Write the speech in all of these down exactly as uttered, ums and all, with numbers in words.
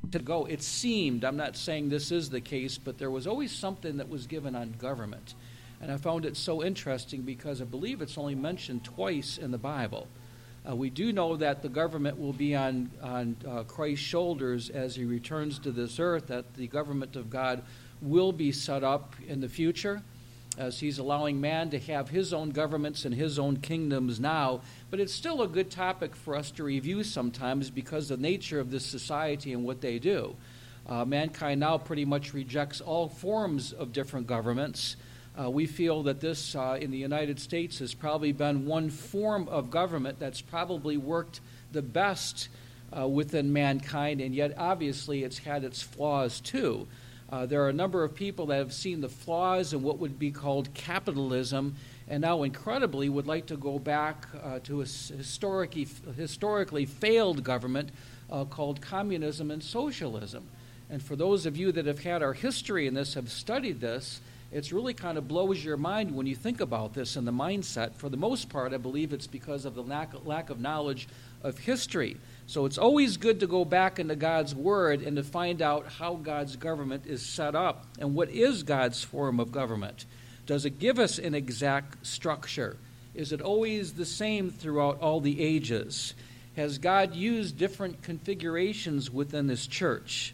ago, it seemed, I'm not saying this is the case, but there was always something that was given on government. And I found it so interesting because I believe it's only mentioned twice in the Bible. Uh, we do know that the government will be on, on uh, Christ's shoulders as he returns to this earth, that the government of God will be set up in the future, as he's allowing man to have his own governments and his own kingdoms now. But it's still a good topic for us to review sometimes because of the nature of this society and what they do. Uh, mankind now pretty much rejects all forms of different governments. Uh, we feel that this uh, in the United States has probably been one form of government that's probably worked the best uh, within mankind, and yet obviously it's had its flaws too. Uh, there are a number of people that have seen the flaws in what would be called capitalism, and now incredibly would like to go back uh, to a historically, historically failed government uh, called communism and socialism. And for those of you that have had our history in this, have studied this, it's really kind of blows your mind when you think about this and the mindset. For the most part, I believe it's because of the lack, lack of knowledge of history. So it's always good to go back into God's Word and to find out how God's government is set up and what is God's form of government. Does it give us an exact structure? Is it always the same throughout all the ages? Has God used different configurations within this church?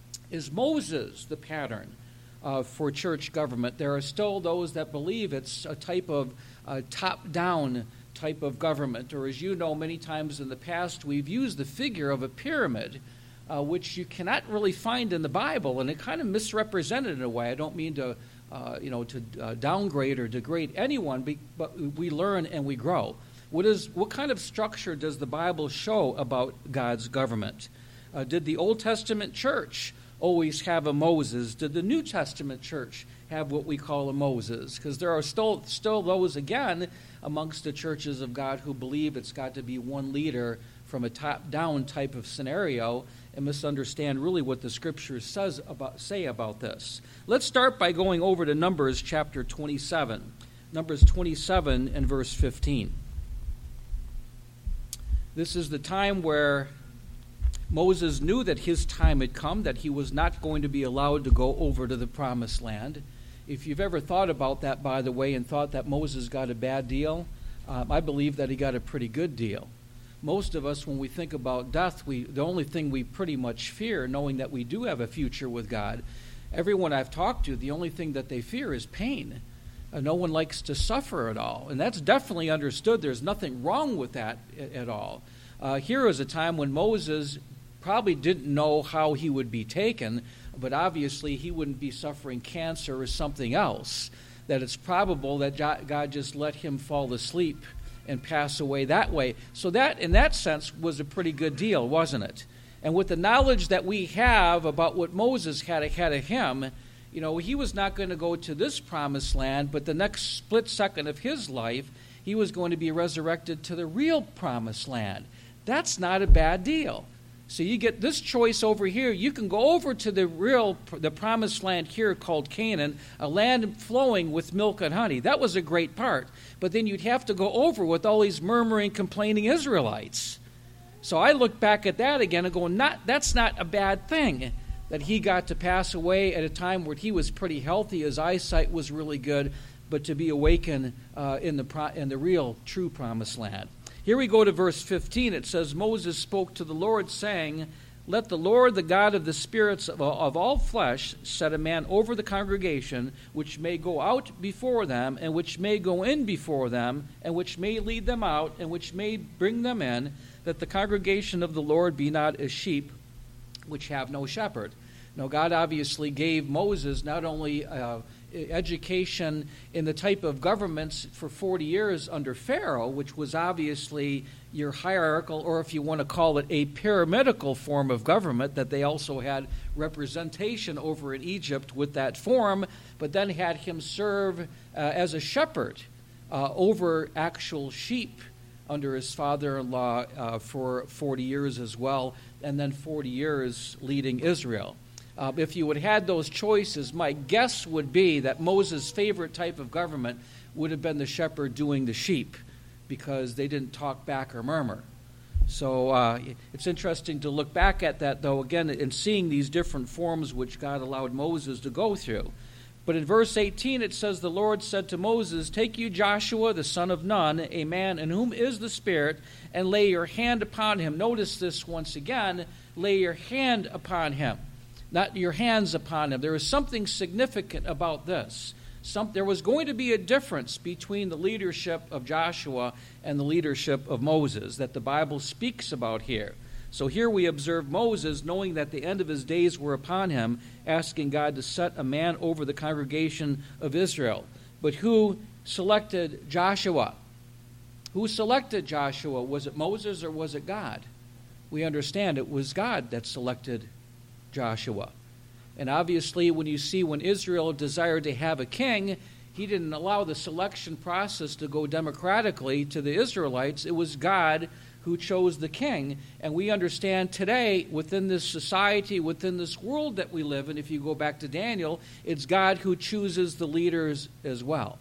Is Moses the pattern uh, for church government? There are still those that believe it's a type of uh, top-down type of government, or as you know, many times in the past we've used the figure of a pyramid, uh, which you cannot really find in the Bible, and it kind of misrepresented in a way. I don't mean to, uh, you know, to uh, downgrade or degrade anyone, but we learn and we grow. What is what kind of structure does the Bible show about God's government? Uh, did the Old Testament church always have a Moses? Did the New Testament church have what we call a Moses? Because there are still still those, again, amongst the churches of God who believe it's got to be one leader from a top-down type of scenario and misunderstand really what the Scriptures says about say about this. Let's start by going over to Numbers chapter twenty-seven. Numbers twenty-seven and verse fifteen. This is the time where Moses knew that his time had come, that he was not going to be allowed to go over to the Promised Land. If you've ever thought about that, by the way, and thought that Moses got a bad deal, um, I believe that he got a pretty good deal. Most of us, when we think about death, we the only thing we pretty much fear, knowing that we do have a future with God, everyone I've talked to, the only thing that they fear is pain. Uh, no one likes to suffer at all, and that's definitely understood. There's nothing wrong with that at, at all. Uh, here is a time when Moses probably didn't know how he would be taken, but obviously he wouldn't be suffering cancer or something else, that it's probable that God just let him fall asleep and pass away that way. So that, in that sense, was a pretty good deal, wasn't it? And with the knowledge that we have about what Moses had ahead of him, you know, he was not going to go to this promised land, but the next split second of his life, he was going to be resurrected to the real promised land. That's not a bad deal. So you get this choice over here. You can go over to the real, the promised land here called Canaan, a land flowing with milk and honey. That was a great part. But then you'd have to go over with all these murmuring, complaining Israelites. So I look back at that again and go, not, that's not a bad thing, that he got to pass away at a time where he was pretty healthy, his eyesight was really good, but to be awakened uh, in the pro- in the real, true promised land. Here we go to verse fifteen. It says, Moses spoke to the Lord, saying, Let the Lord, the God of the spirits of, of all flesh, set a man over the congregation, which may go out before them, and which may go in before them, and which may lead them out, and which may bring them in, that the congregation of the Lord be not as sheep which have no shepherd. Now, God obviously gave Moses not only uh, education in the type of governments for forty years under Pharaoh, which was obviously your hierarchical, or if you want to call it a pyramidical form of government, that they also had representation over in Egypt with that form, but then had him serve uh, as a shepherd uh, over actual sheep under his father-in-law uh, for forty years as well, and then forty years leading Israel. Uh, if you would have had those choices, my guess would be that Moses' favorite type of government would have been the shepherd doing the sheep, because they didn't talk back or murmur. So uh, it's interesting to look back at that, though, again, and seeing these different forms which God allowed Moses to go through. But in verse eighteen it says, the Lord said to Moses, take you Joshua the son of Nun, a man in whom is the Spirit, and lay your hand upon him. Notice this once again, lay your hand upon him, not your hands upon him. There is something significant about this. Some, there was going to be a difference between the leadership of Joshua and the leadership of Moses that the Bible speaks about here. So here we observe Moses, knowing that the end of his days were upon him, asking God to set a man over the congregation of Israel. But who selected Joshua? Who selected Joshua? Was it Moses or was it God? We understand it was God that selected Joshua. And obviously, when you see when Israel desired to have a king, he didn't allow the selection process to go democratically to the Israelites. It was God who chose the king. And we understand today, within this society, within this world that we live in, if you go back to Daniel, it's God who chooses the leaders as well.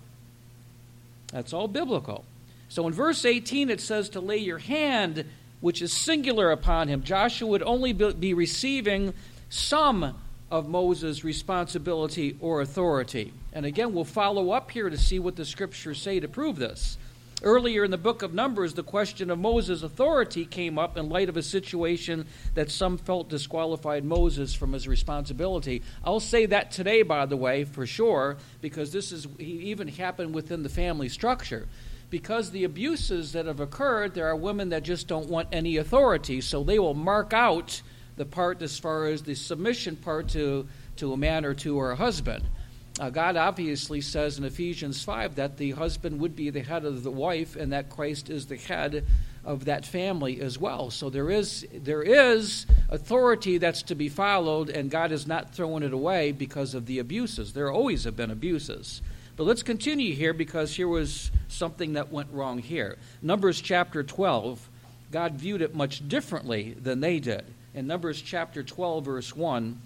That's all biblical. So in verse eighteen, it says to lay your hand, which is singular, upon him. Joshua would only be receiving some of Moses' responsibility or authority. And again, we'll follow up here to see what the scriptures say to prove this. Earlier in the book of Numbers, the question of Moses' authority came up in light of a situation that some felt disqualified Moses from his responsibility. I'll say that today, by the way, for sure, because this is even happened within the family structure. Because the abuses that have occurred, there are women that just don't want any authority, so they will mark out the part as far as the submission part to, to a man or to her husband. Uh, God obviously says in Ephesians five that the husband would be the head of the wife and that Christ is the head of that family as well. So there is there is authority that's to be followed, and God is not throwing it away because of the abuses. There always have been abuses. But let's continue here, because here was something that went wrong here. Numbers chapter twelve, God viewed it much differently than they did. In Numbers chapter twelve, verse one,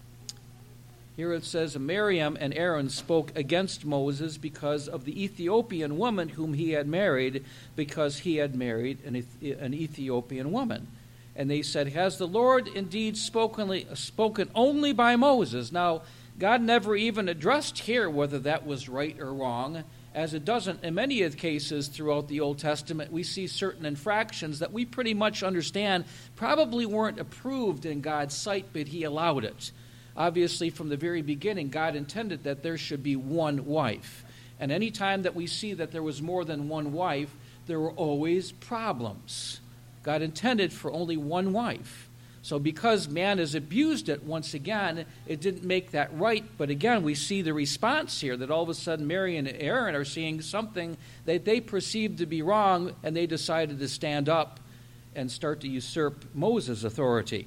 here it says, Miriam and Aaron spoke against Moses because of the Ethiopian woman whom he had married, because he had married an, an Ethiopian woman. And they said, has the Lord indeed spoken, spoken only by Moses? Now, God never even addressed here whether that was right or wrong, as it doesn't in many of the cases throughout the Old Testament. We see certain infractions that we pretty much understand probably weren't approved in God's sight, but he allowed it. Obviously, from the very beginning, God intended that there should be one wife. And any time that we see that there was more than one wife, there were always problems. God intended for only one wife. So because man has abused it, once again, it didn't make that right. But again, we see the response here, that all of a sudden Mary and Aaron are seeing something that they perceived to be wrong, and they decided to stand up and start to usurp Moses' authority.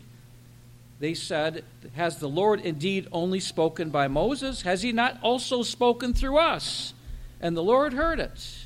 They said, has the Lord indeed only spoken by Moses? Has he not also spoken through us? And the Lord heard it.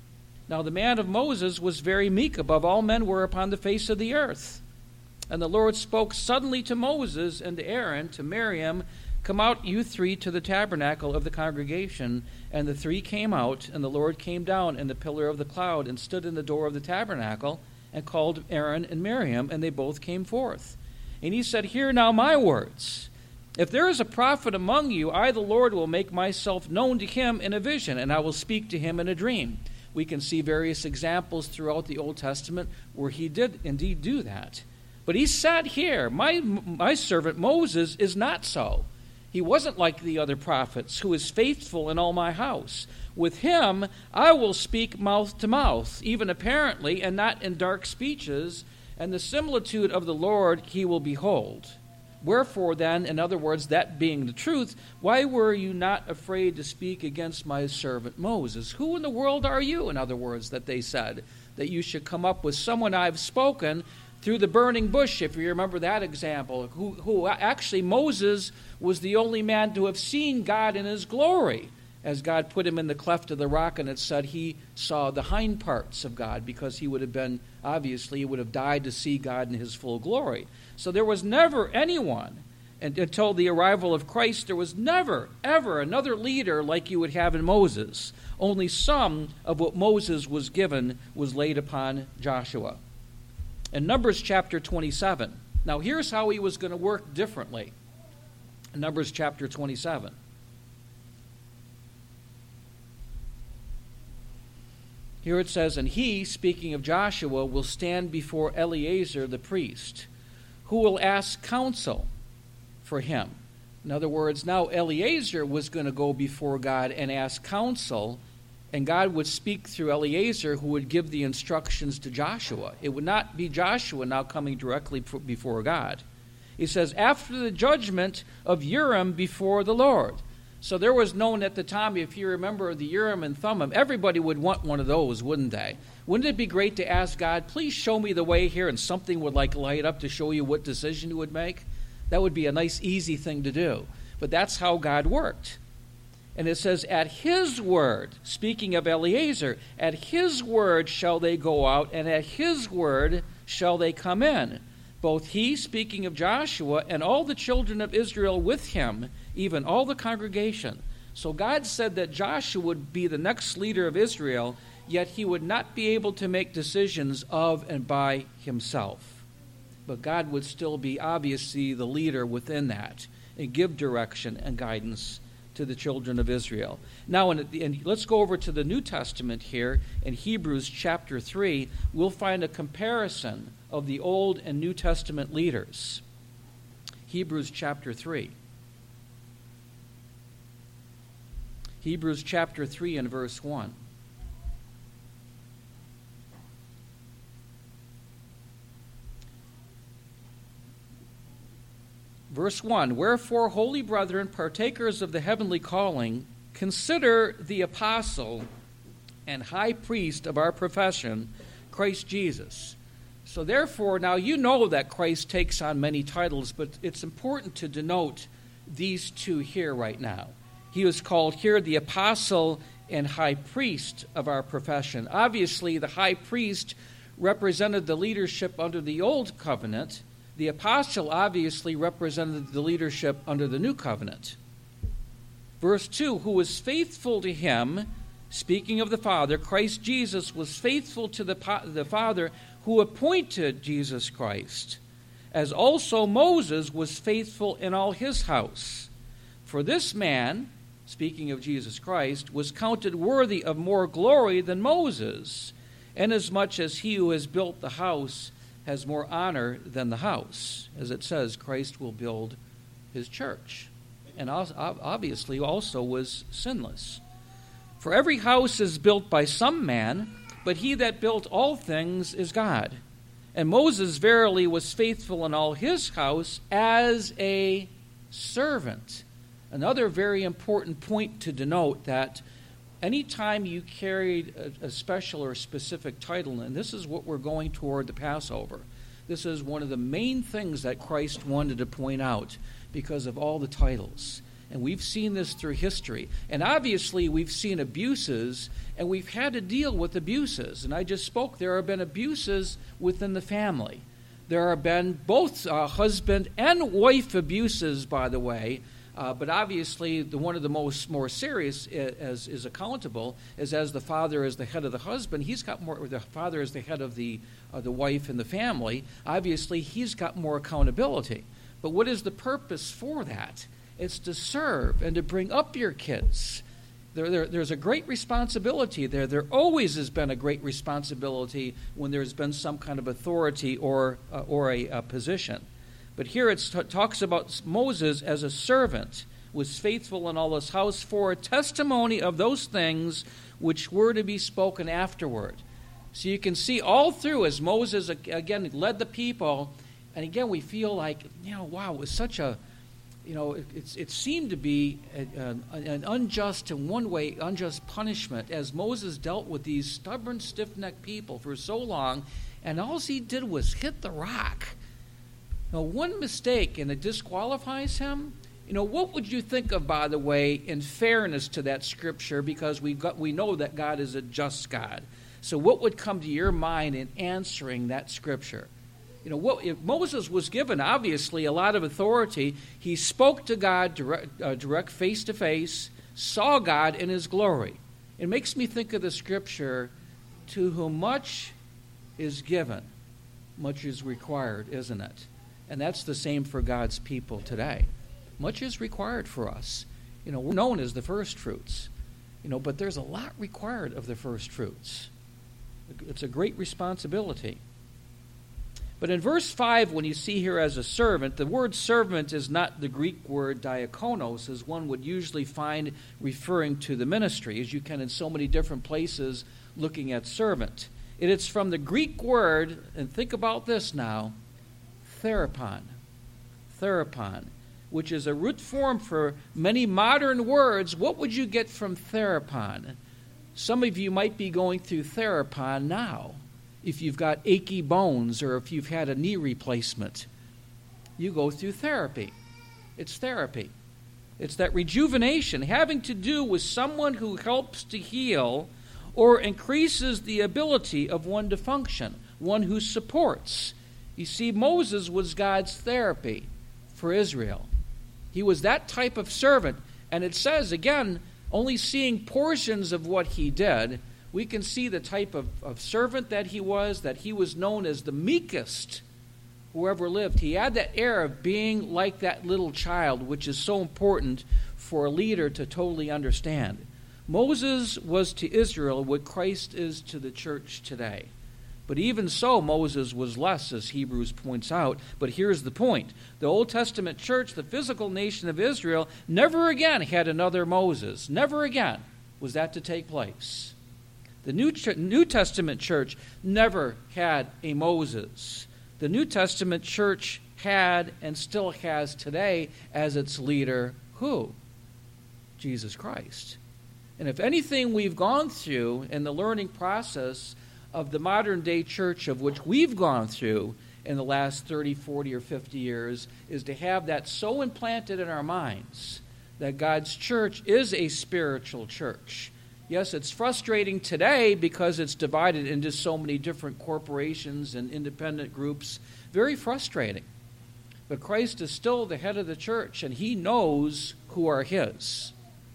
Now the man of Moses was very meek, above all men were upon the face of the earth. And the Lord spoke suddenly to Moses and to Aaron, to Miriam, come out, you three, to the tabernacle of the congregation. And the three came out, and the Lord came down in the pillar of the cloud and stood in the door of the tabernacle and called Aaron and Miriam, and they both came forth. And he said, hear now my words. If there is a prophet among you, I, the Lord, will make myself known to him in a vision, and I will speak to him in a dream. We can see various examples throughout the Old Testament where he did indeed do that. But he said here, my, my servant Moses is not so. He wasn't like the other prophets, who is faithful in all my house. With him I will speak mouth to mouth, even apparently, and not in dark speeches, and the similitude of the Lord he will behold. Wherefore then, in other words, that being the truth, why were you not afraid to speak against my servant Moses? Who in the world are you, in other words, that they said, that you should come up with someone I've spoken through the burning bush, if you remember that example, who, who actually Moses was the only man to have seen God in his glory, as God put him in the cleft of the rock, and it said he saw the hind parts of God, because he would have been, obviously, he would have died to see God in his full glory. So there was never anyone, and until the arrival of Christ, there was never, ever another leader like you would have in Moses. Only some of what Moses was given was laid upon Joshua. In Numbers chapter twenty-seven, now here's how he was going to work differently. In Numbers chapter twenty-seven. Here it says, and he, speaking of Joshua, will stand before Eleazar the priest, who will ask counsel for him. In other words, now Eleazar was going to go before God and ask counsel, and God would speak through Eleazar, who would give the instructions to Joshua. It would not be Joshua now coming directly before God. He says, after the judgment of Urim before the Lord. So there was known at the time, if you remember the Urim and Thummim, everybody would want one of those, wouldn't they? Wouldn't it be great to ask God, please show me the way here, and something would like light up to show you what decision you would make? That would be a nice, easy thing to do. But that's how God worked. And it says, at his word, speaking of Eleazar, at his word shall they go out, and at his word shall they come in. Both he, speaking of Joshua, and all the children of Israel with him, even all the congregation. So God said that Joshua would be the next leader of Israel, yet he would not be able to make decisions of and by himself. But God would still be obviously the leader within that and give direction and guidance to the children of Israel. Now, in, in, let's go over to the New Testament here in Hebrews chapter three. We'll find a comparison of the Old and New Testament leaders. Hebrews chapter three. Hebrews chapter three and verse one. Verse one, wherefore, holy brethren, partakers of the heavenly calling, consider the apostle and high priest of our profession, Christ Jesus. So therefore, now you know that Christ takes on many titles, but it's important to denote these two here right now. He was called here the apostle and high priest of our profession. Obviously, the high priest represented the leadership under the old covenant. The apostle obviously represented the leadership under the new covenant. Verse two, who was faithful to him, speaking of the Father, Christ Jesus was faithful to the, the Father who appointed Jesus Christ, as also Moses was faithful in all his house. For this man, speaking of Jesus Christ, was counted worthy of more glory than Moses, inasmuch as he who has built the house has more honor than the house. As it says, Christ will build his church. And obviously also was sinless. For every house is built by some man, but he that built all things is God. And Moses verily was faithful in all his house as a servant. Another very important point to denote that anytime you carried a, a special or specific title, and this is what we're going toward the Passover, this is one of the main things that Christ wanted to point out because of all the titles. And we've seen this through history. And obviously we've seen abuses, and we've had to deal with abuses. And I just spoke, there have been abuses within the family. There have been both uh, husband and wife abuses, by the way. Uh, but obviously, the one of the most more serious as is accountable is as the father is the head of the husband. He's got more. Or the father is the head of the uh, the wife and the family. Obviously, he's got more accountability. But what is the purpose for that? It's to serve and to bring up your kids. There, there, there's a great responsibility there. There always has been a great responsibility when there's been some kind of authority or uh, or a, a position. But here it t- talks about Moses as a servant, was faithful in all his house for a testimony of those things which were to be spoken afterward. So you can see all through as Moses, again, led the people, and again, we feel like, you know, wow, it was such a, you know, it, it's, it seemed to be a, a, an unjust, in one way, unjust punishment as Moses dealt with these stubborn, stiff-necked people for so long, and all he did was hit the rock. Now, one mistake, and it disqualifies him. You know, what would you think of, by the way, in fairness to that scripture? Because we got we know that God is a just God. So, what would come to your mind in answering that scripture? You know, what if Moses was given obviously a lot of authority. He spoke to God direct, uh, direct face to face, saw God in His glory. It makes me think of the scripture, "To whom much is given, much is required, isn't it? And that's the same for God's people today. Much is required for us. You know, we're known as the first fruits, you know, but there's a lot required of the first fruits. It's a great responsibility. But in verse five, when you see here as a servant, the word servant is not the Greek word diakonos, as one would usually find referring to the ministry, as you can in so many different places looking at servant. It is from the Greek word, and think about this now, therapon. Therapon, which is a root form for many modern words. What would you get from therapon? Some of you might be going through therapon now. If you've got achy bones or if you've had a knee replacement, you go through therapy. It's therapy. It's that rejuvenation having to do with someone who helps to heal or increases the ability of one to function, one who supports. You see, Moses was God's therapy for Israel. He was that type of servant. And it says, again, only seeing portions of what he did, we can see the type of, of servant that he was, that he was known as the meekest who ever lived. He had that air of being like that little child, which is so important for a leader to totally understand. Moses was to Israel what Christ is to the church today. But even so, Moses was less, as Hebrews points out. But here's the point. The Old Testament church, the physical nation of Israel, never again had another Moses. Never again was that to take place. The New, New Testament church never had a Moses. The New Testament church had and still has today as its leader, who? Jesus Christ. And if anything we've gone through in the learning process of the modern day church of which we've gone through in the last thirty, forty, or fifty years is to have that so implanted in our minds that God's church is a spiritual church. Yes, it's frustrating today because it's divided into so many different corporations and independent groups. Very frustrating. But Christ is still the head of the church, and he knows who are his.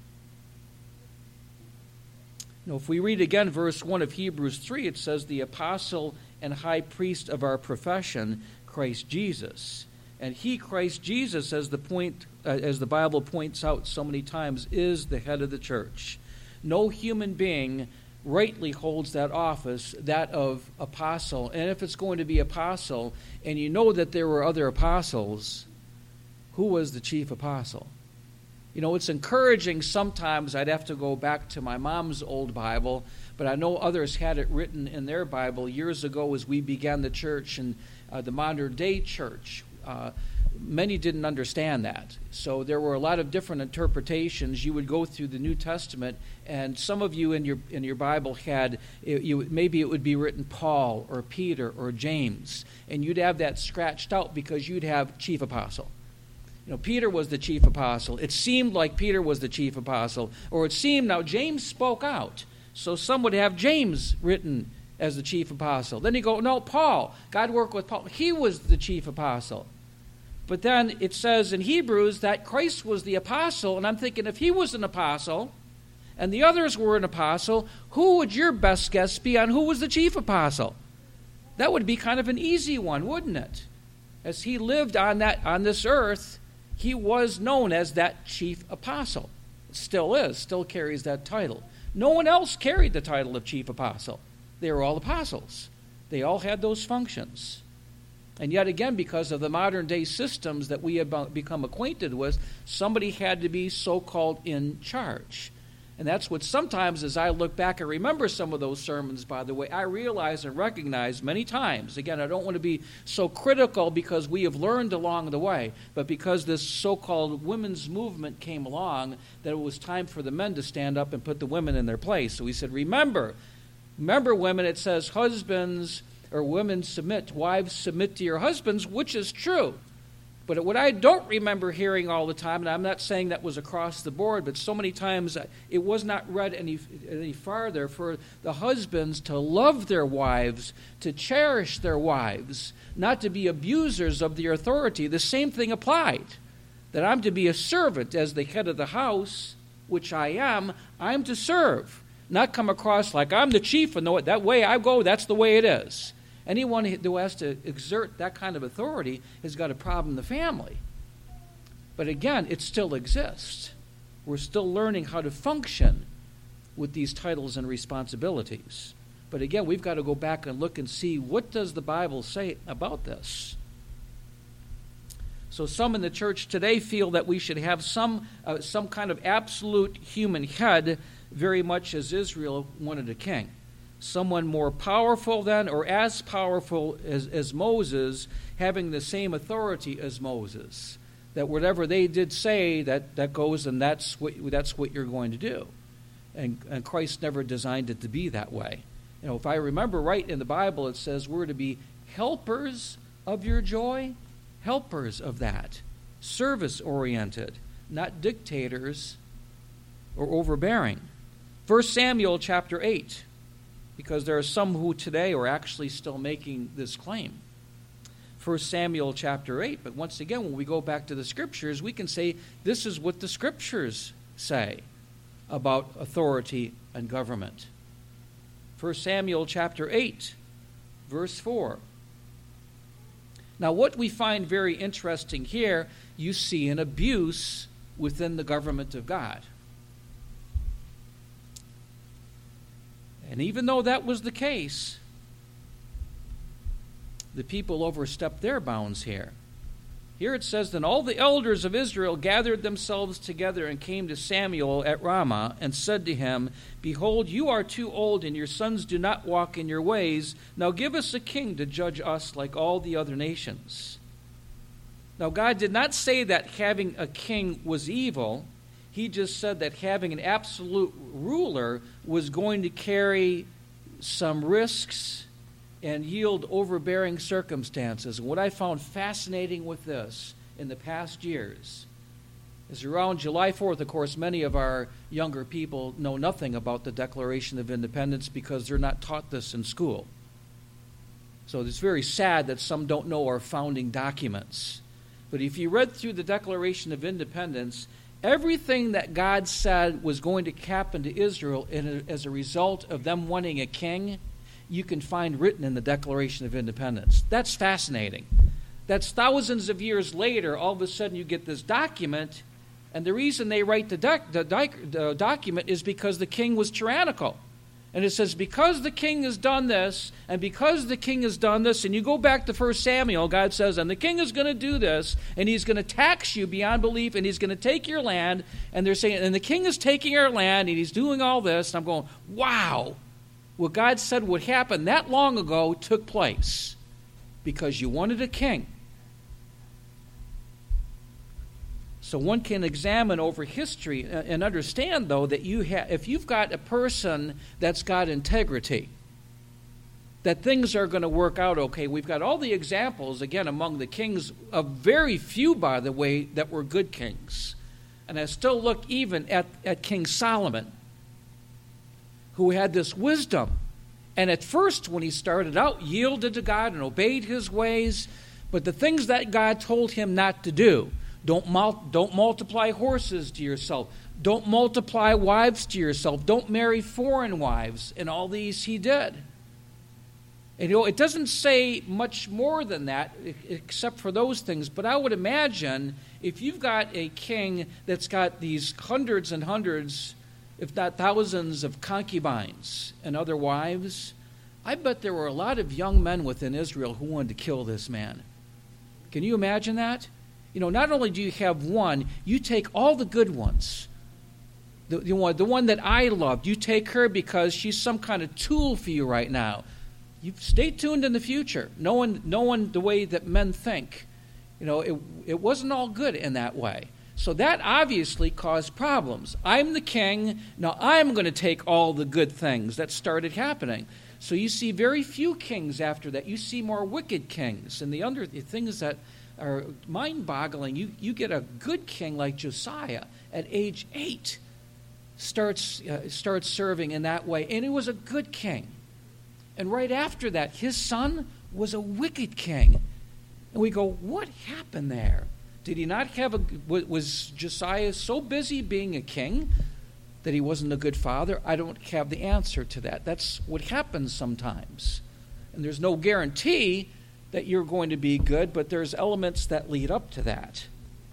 Now, if we read again verse one of Hebrews three, it says, the apostle and high priest of our profession, Christ Jesus. And he, Christ Jesus, as the point, uh, as the Bible points out so many times, is the head of the church. No human being rightly holds that office, that of apostle. And if it's going to be apostle, and you know that there were other apostles, who was the chief apostle? You know, it's encouraging sometimes. I'd have to go back to my mom's old Bible, but I know others had it written in their Bible years ago as we began the church and uh, the modern day church. Uh, many didn't understand that. So there were a lot of different interpretations. You would go through the New Testament, and some of you in your in your Bible had, it, you, maybe it would be written Paul or Peter or James, and you'd have that scratched out because you'd have chief apostle. You know, Peter was the chief apostle. It seemed like Peter was the chief apostle. Or it seemed, now James spoke out. So some would have James written as the chief apostle. Then you go, no, Paul. God worked with Paul. He was the chief apostle. But then it says in Hebrews that Christ was the apostle. And I'm thinking, if he was an apostle and the others were an apostle, who would your best guess be on who was the chief apostle? That would be kind of an easy one, wouldn't it? As he lived on that on this earth, he was known as that chief apostle. Still is, still carries that title. No one else carried the title of chief apostle. They were all apostles. They all had those functions. And yet again, because of the modern day systems that we have become acquainted with, somebody had to be so-called in charge. And that's what sometimes, as I look back and remember some of those sermons, by the way, I realize and recognize many times. Again, I don't want to be so critical because we have learned along the way, but because this so-called women's movement came along, that it was time for the men to stand up and put the women in their place. So we said, remember, remember women, it says husbands or women submit, wives submit to your husbands, which is true. But what I don't remember hearing all the time, and I'm not saying that was across the board, but so many times it was not read any, any farther, for the husbands to love their wives, to cherish their wives, not to be abusers of their authority. The same thing applied, that I'm to be a servant as the head of the house, which I am. I'm to serve, not come across like I'm the chief, and that way I go, that's the way it is. Anyone who has to exert that kind of authority has got a problem in the family. But again, it still exists. We're still learning how to function with these titles and responsibilities. But again, we've got to go back and look and see, what does the Bible say about this? So some in the church today feel that we should have some uh, some kind of absolute human head, very much as Israel wanted a king. Someone more powerful than or as powerful as, as Moses, having the same authority as Moses. That whatever they did say, that, that goes, and that's what that's what you're going to do. And, and Christ never designed it to be that way. You know, if I remember right in the Bible, it says we're to be helpers of your joy. Helpers of that, service-oriented, not dictators or overbearing. First Samuel chapter eight, because there are some who today are actually still making this claim. First Samuel chapter eight, but once again, when we go back to the Scriptures, we can say this is what the Scriptures say about authority and government. First Samuel chapter eight, verse four. Now, what we find very interesting here, you see an abuse within the government of God. And even though that was the case, the people overstepped their bounds here. Here it says, "Then all the elders of Israel gathered themselves together and came to Samuel at Ramah and said to him, 'Behold, you are too old, and your sons do not walk in your ways. Now give us a king to judge us like all the other nations.'" Now God did not say that having a king was evil. He just said that having an absolute ruler was going to carry some risks and yield overbearing circumstances. And what I found fascinating with this in the past years is around July fourth, of course, many of our younger people know nothing about the Declaration of Independence because they're not taught this in school. So it's very sad that some don't know our founding documents. But if you read through the Declaration of Independence, everything that God said was going to happen to Israel in a, as a result of them wanting a king, you can find written in the Declaration of Independence. That's fascinating. That's thousands of years later, all of a sudden you get this document, and the reason they write the, doc, the, doc, the document is because the king was tyrannical. And it says, because the king has done this, and because the king has done this, and you go back to First Samuel, God says, and the king is going to do this, and he's going to tax you beyond belief, and he's going to take your land, and they're saying, and the king is taking our land, and he's doing all this, and I'm going, wow. What God said would happen that long ago took place because you wanted a king. So one can examine over history and understand, though, that you ha- if you've got a person that's got integrity, that things are going to work out okay. We've got all the examples, again, among the kings, of very few, by the way, that were good kings. And I still look even at, at King Solomon, who had this wisdom. And at first, when he started out, yielded to God and obeyed his ways. But the things that God told him not to do, don't, mul- don't multiply horses to yourself. Don't multiply wives to yourself. Don't marry foreign wives. And all these he did. And you know, it doesn't say much more than that, except for those things. But I would imagine if you've got a king that's got these hundreds and hundreds, if not thousands, of concubines and other wives, I bet there were a lot of young men within Israel who wanted to kill this man. Can you imagine that? You know, not only do you have one, you take all the good ones. The, the, one, the one that I loved, you take her because she's some kind of tool for you right now. You stay tuned in the future. No one, no one the way that men think. You know, it, it wasn't all good in that way. So that obviously caused problems. I'm the king. Now I'm going to take all the good things that started happening. So you see very few kings after that. You see more wicked kings. And the other things that are mind-boggling, you, you get a good king like Josiah at age eight starts, uh, starts serving in that way. And he was a good king. And right after that, his son was a wicked king. And we go, what happened there? Did he not have a, was Josiah so busy being a king that he wasn't a good father? I don't have the answer to that. That's what happens sometimes. And there's no guarantee that you're going to be good, but there's elements that lead up to that.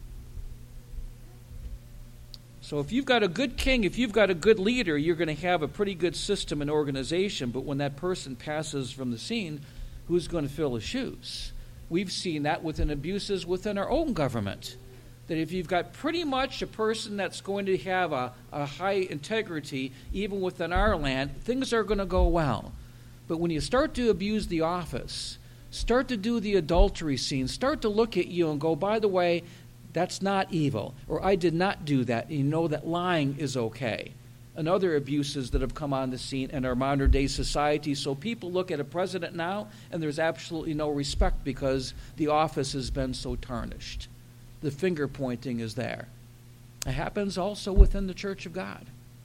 So if you've got a good king, if you've got a good leader, you're going to have a pretty good system and organization, but when that person passes from the scene, who's going to fill his shoes? We've seen that within abuses within our own government. That if you've got pretty much a person that's going to have a, a high integrity, even within our land, things are going to go well. But when you start to abuse the office, start to do the adultery scene, start to look at you and go, by the way, that's not evil, or I did not do that, and you know that lying is okay. And other abuses that have come on the scene in our modern day society. So people look at a president now, and there's absolutely no respect because the office has been so tarnished. The finger pointing is there. It happens also within the Church of God.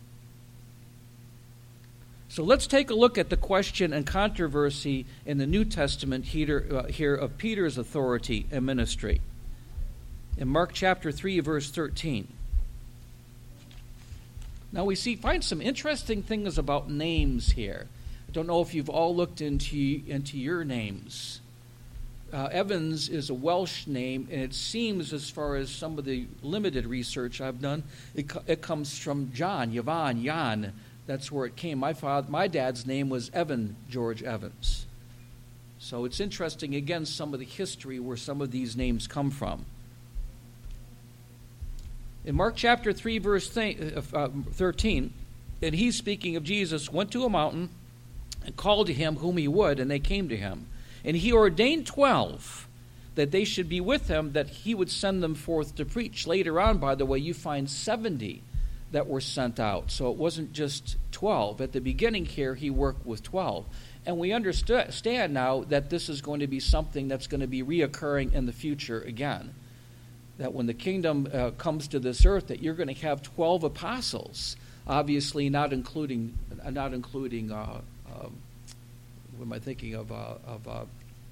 So let's take a look at the question and controversy in the New Testament here, uh, here of Peter's authority and ministry. In Mark chapter three, verse thirteen. Now we see, find some interesting things about names here. I don't know if you've all looked into, into your names. Uh, Evans is a Welsh name, and it seems, as far as some of the limited research I've done, it, it comes from John, Yvonne, Jan. That's where it came. My father, my dad's name was Evan George Evans. So it's interesting, again, some of the history where some of these names come from. In Mark chapter three, verse thirteen, and he, speaking of Jesus, went to a mountain and called to him whom he would, and they came to him. And he ordained twelve, that they should be with him, that he would send them forth to preach. Later on, by the way, you find seventy that were sent out. So it wasn't just twelve. At the beginning here, he worked with twelve. And we understand now that this is going to be something that's going to be reoccurring in the future again. That when the kingdom uh, comes to this earth, that you're going to have twelve apostles, obviously not including, uh, not including. Uh, uh, what am I thinking of? Uh, of uh,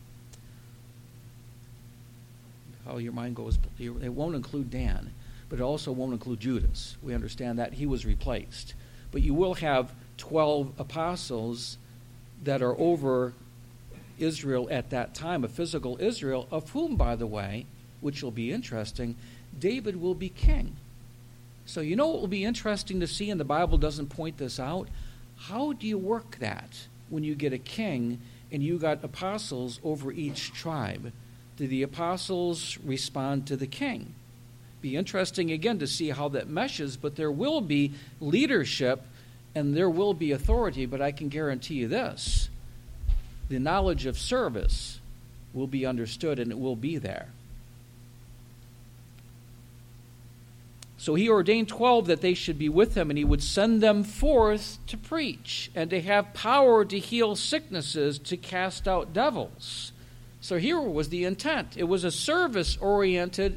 how your mind goes. It won't include Dan, but it also won't include Judas. We understand that he was replaced, but you will have twelve apostles that are over Israel at that time, a physical Israel, of whom, by the way, which will be interesting, David will be king. So you know what will be interesting to see, and the Bible doesn't point this out? How do you work that when you get a king and you got apostles over each tribe? Do the apostles respond to the king? Be interesting again to see how that meshes, but there will be leadership and there will be authority, but I can guarantee you this. The knowledge of service will be understood and it will be there. So he ordained twelve that they should be with him, and he would send them forth to preach and to have power to heal sicknesses, to cast out devils. So here was the intent. It was a service-oriented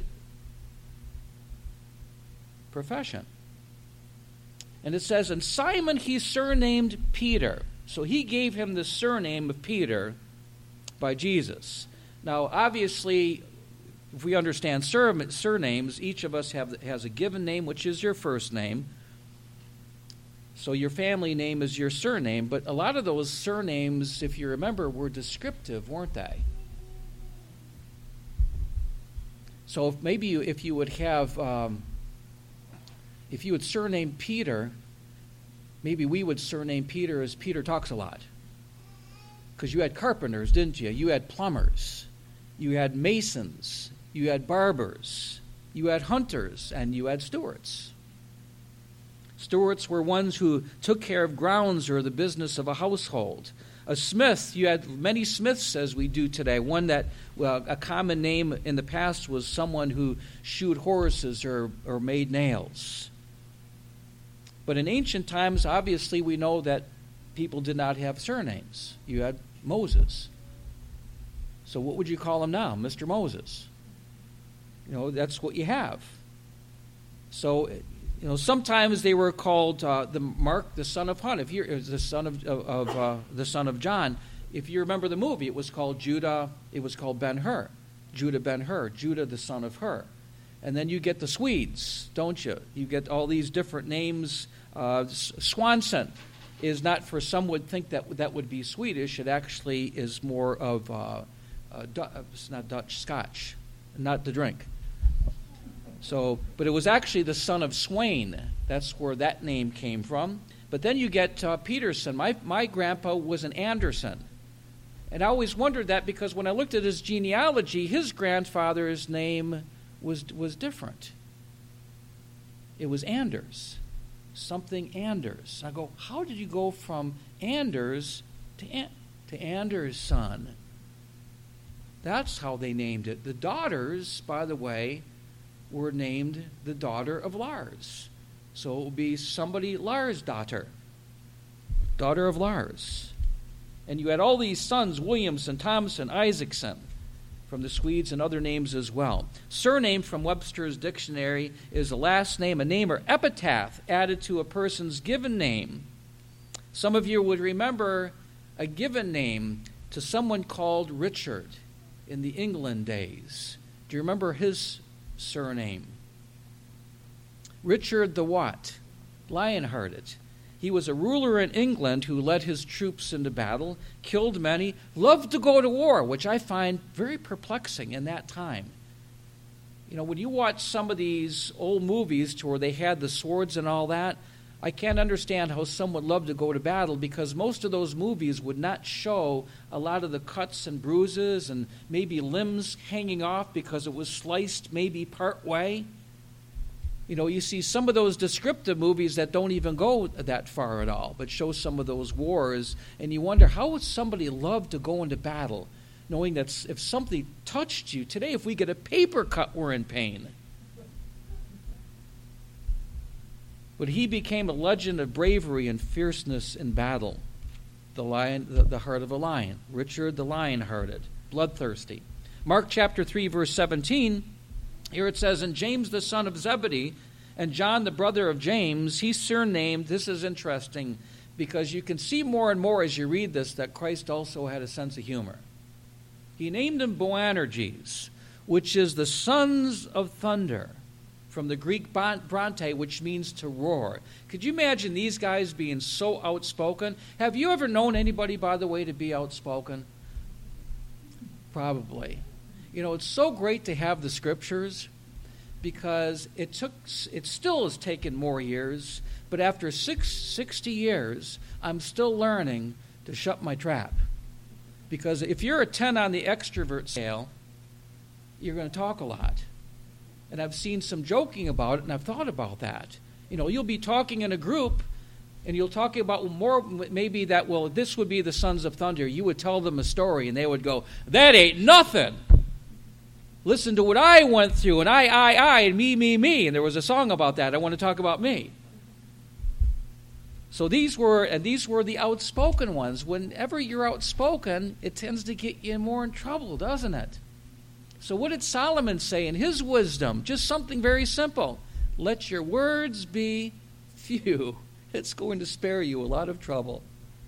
profession. And it says, and Simon he surnamed Peter. So he gave him the surname of Peter by Jesus. Now, obviously, if we understand sur- surnames, each of us have, has a given name, which is your first name. So your family name is your surname. But a lot of those surnames, if you remember, were descriptive, weren't they? So if maybe you, if you would have, um, if you would surname Peter, maybe we would surname Peter as Peter Talks a Lot. Because you had carpenters, didn't you? You had plumbers. You had masons. You had barbers, you had hunters, and you had stewards. Stewards were ones who took care of grounds or the business of a household. A smith, you had many smiths as we do today. One that, well, a common name in the past was someone who shoed horses or, or made nails. But in ancient times, obviously, we know that people did not have surnames. You had Moses. So what would you call him now? Mister Moses. You know, that's what you have. So, you know, sometimes they were called uh, the Mark, the son of Hun. If you're the son of, of, of uh, the son of John, if you remember the movie, it was called Judah. It was called Ben-Hur, Judah Ben-Hur, Judah the son of Hur. And then you get the Swedes, don't you? You get all these different names. Uh, Swanson, is not, for some would think that that would be Swedish. It actually is more of, uh, uh, Du- it's not Dutch, Scotch, not the drink. So, but it was actually the son of Swain. That's where that name came from. But then you get uh, Peterson. My my grandpa was an Anderson. And I always wondered that because when I looked at his genealogy, his grandfather's name was was different. It was Anders. Something Anders. I go, how did you go from Anders to, An- to Anders' son? That's how they named it. The daughters, by the way, were named the daughter of Lars. So it would be somebody Lars' daughter. Daughter of Lars. And you had all these sons, Williamson, Thompson, Isaacson, from the Swedes, and other names as well. Surname from Webster's dictionary is a last name, a name or epitaph added to a person's given name. Some of you would remember a given name to someone called Richard in the England days. Do you remember his surname? Richard the what? Lionhearted. He was a ruler in England who led his troops into battle, killed many, loved to go to war, which I find very perplexing in that time. You know, when you watch some of these old movies to where they had the swords and all that, I can't understand how someone would love to go to battle, because most of those movies would not show a lot of the cuts and bruises and maybe limbs hanging off because it was sliced maybe part way. You know, you see some of those descriptive movies that don't even go that far at all, but show some of those wars, and you wonder, how would somebody love to go into battle, knowing that if something touched you today, if we get a paper cut, we're in pain. But he became a legend of bravery and fierceness in battle. The lion, the, the heart of a lion. Richard the lion-hearted, bloodthirsty. Mark chapter three, verse seventeen. Here it says, and James the son of Zebedee and John the brother of James, he surnamed, this is interesting, because you can see more and more as you read this that Christ also had a sense of humor. He named them Boanerges, which is the sons of thunder, from the Greek bronte, which means to roar. Could you imagine these guys being so outspoken? Have you ever known anybody, by the way, to be outspoken? Probably. You know, it's so great to have the scriptures, because it took, it still has taken more years, but after six, sixty years, I'm still learning to shut my trap. Because if you're a ten on the extrovert scale, you're going to talk a lot. And I've seen some joking about it, and I've thought about that. You know, you'll be talking in a group, and you'll talk about more, maybe that, well, this would be the Sons of Thunder. You would tell them a story, and they would go, that ain't nothing. Listen to what I went through, and I, I, I, and me, me, me. And there was a song about that. I want to talk about me. So these were, and these were the outspoken ones. Whenever you're outspoken, it tends to get you more in trouble, doesn't it? So what did Solomon say in his wisdom? Just something very simple. Let your words be few. It's going to spare you a lot of trouble.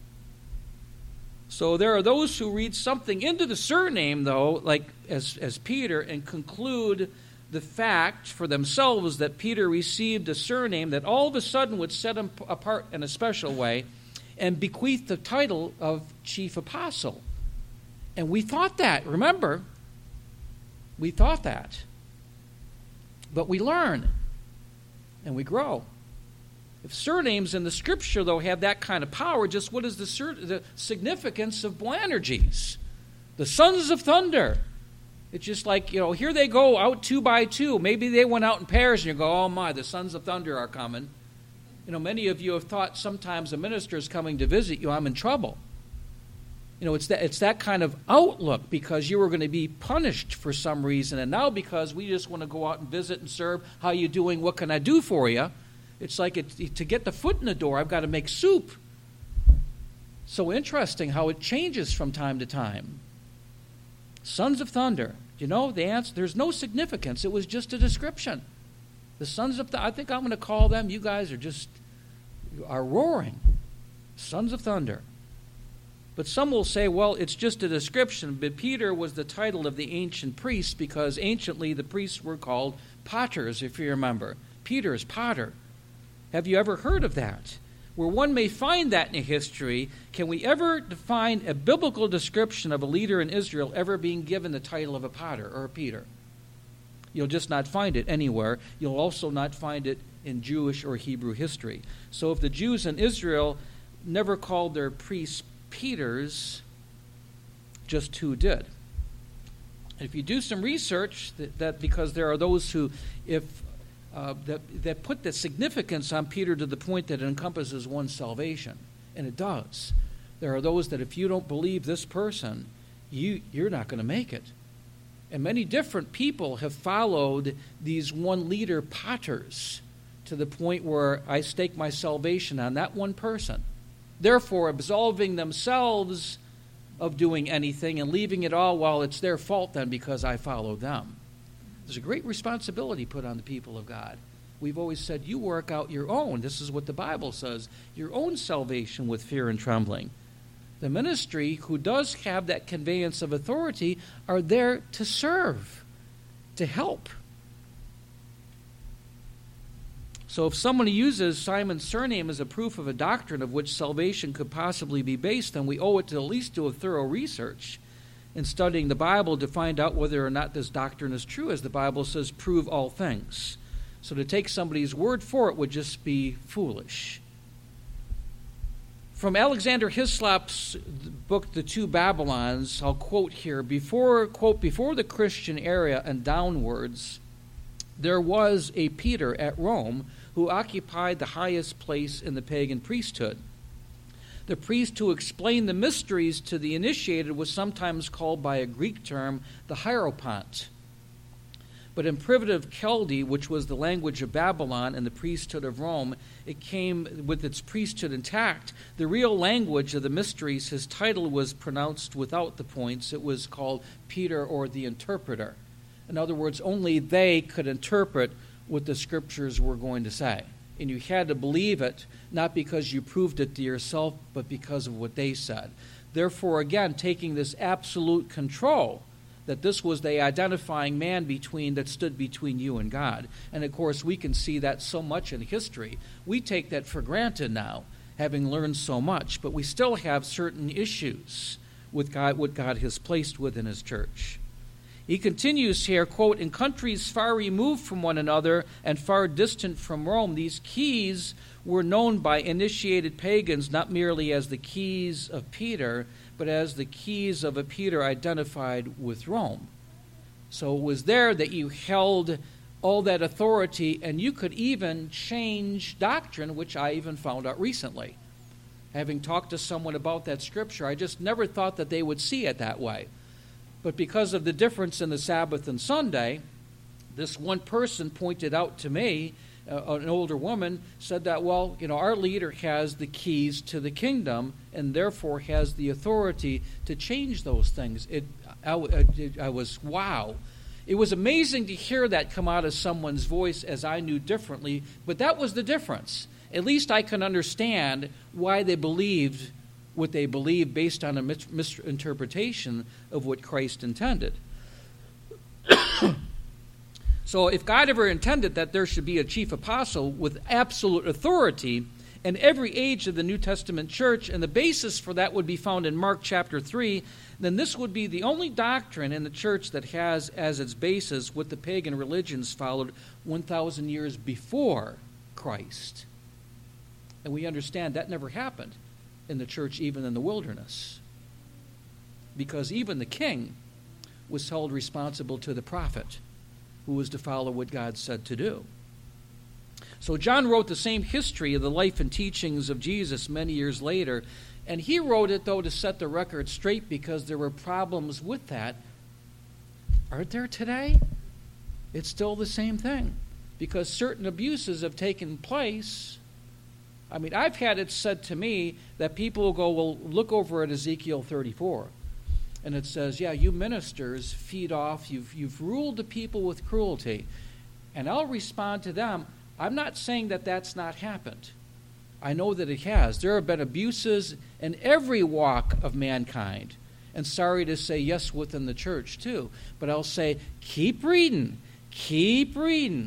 So there are those who read something into the surname, though, like as, as Peter, and conclude the fact for themselves that Peter received a surname that all of a sudden would set him apart in a special way and bequeath the title of chief apostle. And we thought that, remember, we thought that. But we learn and we grow. If surnames in the Scripture, though, have that kind of power, just what is the, sur- the significance of Boanerges? The sons of thunder. It's just like, you know, here they go out two by two. Maybe they went out in pairs, and you go, oh my, the sons of thunder are coming. You know, many of you have thought sometimes a minister is coming to visit you, I'm in trouble. You know, it's that, it's that kind of outlook, because you were going to be punished for some reason, and now because we just want to go out and visit and serve, how you doing, what can I do for you? It's like it, to get the foot in the door, I've got to make soup. So interesting how it changes from time to time. Sons of thunder. You know, the answer, there's no significance. It was just a description. The sons of thunder, I think I'm going to call them, you guys are just, are roaring. Sons of thunder. But some will say, well, it's just a description. But Peter was the title of the ancient priests, because anciently the priests were called paters, if you remember. Peter is potter. Have you ever heard of that? where one may find that in history, can we ever find a biblical description of a leader in Israel ever being given the title of a potter or a Peter? You'll just not find it anywhere. You'll also not find it in Jewish or Hebrew history. So if the Jews in Israel never called their priests Peters, just who did? If you do some research, that, that because there are those who, if uh, that, that put the significance on Peter to the point that it encompasses one's salvation, and it does. There are those that if you don't believe this person, you, you're not going to make it. And many different people have followed these one leader paters to the point where I stake my salvation on that one person, therefore absolving themselves of doing anything and leaving it all while it's their fault then because I follow them. There's a great responsibility put on the people of God. We've always said, you work out your own. This is what the Bible says, your own salvation with fear and trembling. The ministry, who does have that conveyance of authority, are there to serve, to help. So if someone uses Simon's surname as a proof of a doctrine of which salvation could possibly be based, then we owe it to at least do a thorough research in studying the Bible to find out whether or not this doctrine is true. As the Bible says, prove all things. So to take somebody's word for it would just be foolish. From Alexander Hislop's book, The Two Babylons, I'll quote here, before, quote, before the Christian era and downwards, there was a Peter at Rome who occupied the highest place in the pagan priesthood. The priest who explained the mysteries to the initiated was sometimes called by a Greek term the hierophant. But in primitive Chaldee, which was the language of Babylon and the priesthood of Rome, it came with its priesthood intact. The real language of the mysteries, his title was pronounced without the points. It was called Peter or the interpreter. In other words, only they could interpret what the scriptures were going to say. And you had to believe it, not because you proved it to yourself, but because of what they said. Therefore, again, taking this absolute control, that this was the identifying man between that stood between you and God. And of course, we can see that so much in history. We take that for granted now, having learned so much, but we still have certain issues with God, what God has placed within his church. He continues here, quote, in countries far removed from one another and far distant from Rome, these keys were known by initiated pagans not merely as the keys of Peter, but as the keys of a Peter identified with Rome. So it was there that you held all that authority, and you could even change doctrine, which I even found out recently. Having talked to someone about that scripture, I just never thought that they would see it that way. But because of the difference in the Sabbath and Sunday, this one person pointed out to me, uh, an older woman, said that, well, you know, our leader has the keys to the kingdom and therefore has the authority to change those things. It, I, I, I was, wow. It was amazing to hear that come out of someone's voice as I knew differently, but that was the difference. At least I can understand why they believed what they believed based on a mis- misinterpretation of what Christ intended. So if God ever intended that there should be a chief apostle with absolute authority in every age of the New Testament church, and the basis for that would be found in Mark chapter three, then this would be the only doctrine in the church that has as its basis what the pagan religions followed one thousand years before Christ. And we understand that never happened in the church, even in the wilderness, because even the king was held responsible to the prophet, who was to follow what God said to do. So John wrote the same history of the life and teachings of Jesus many years later, and he wrote it, though, to set the record straight because there were problems with that. Aren't there today? It's still the same thing, because certain abuses have taken place. I mean, I've had it said to me that people will go, well, look over at Ezekiel thirty-four. And it says, yeah, you ministers feed off, you've, you've ruled the people with cruelty. And I'll respond to them, I'm not saying that that's not happened. I know that it has. There have been abuses in every walk of mankind. And sorry to say, yes, within the church too. But I'll say, keep reading, keep reading.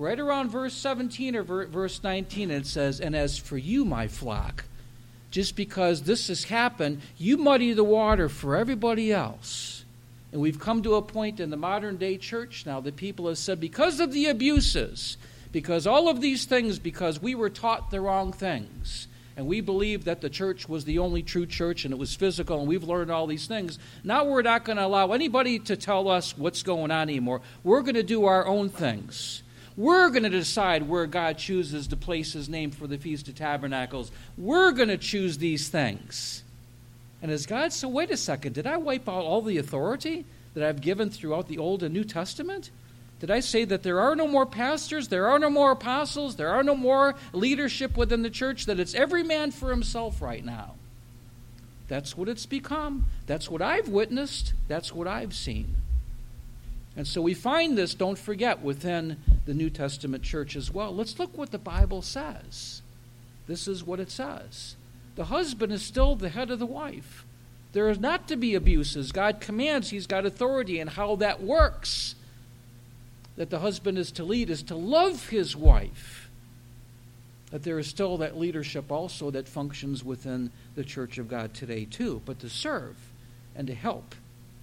right around verse seventeen or ver- verse nineteen, it says, "And as for you, my flock," just because this has happened, you muddy the water for everybody else. And we've come to a point in the modern day church now that people have said, because of the abuses, because all of these things, because we were taught the wrong things, and we believed that the church was the only true church and it was physical, and we've learned all these things, now we're not going to allow anybody to tell us what's going on anymore. We're going to do our own things. We're going to decide where God chooses to place his name for the Feast of Tabernacles. We're going to choose these things. And as God said, wait a second, did I wipe out all the authority that I've given throughout the Old and New Testament? Did I say that there are no more pastors, there are no more apostles, there are no more leadership within the church, that it's every man for himself right now? That's what it's become. That's what I've witnessed. That's what I've seen. And so we find this, don't forget, within the New Testament church as well. Let's look what the Bible says. This is what it says. The husband is still the head of the wife. There is not to be abuses. God commands, he's got authority, and how that works, that the husband is to lead, is to love his wife. That there is still that leadership also that functions within the church of God today too, but to serve and to help.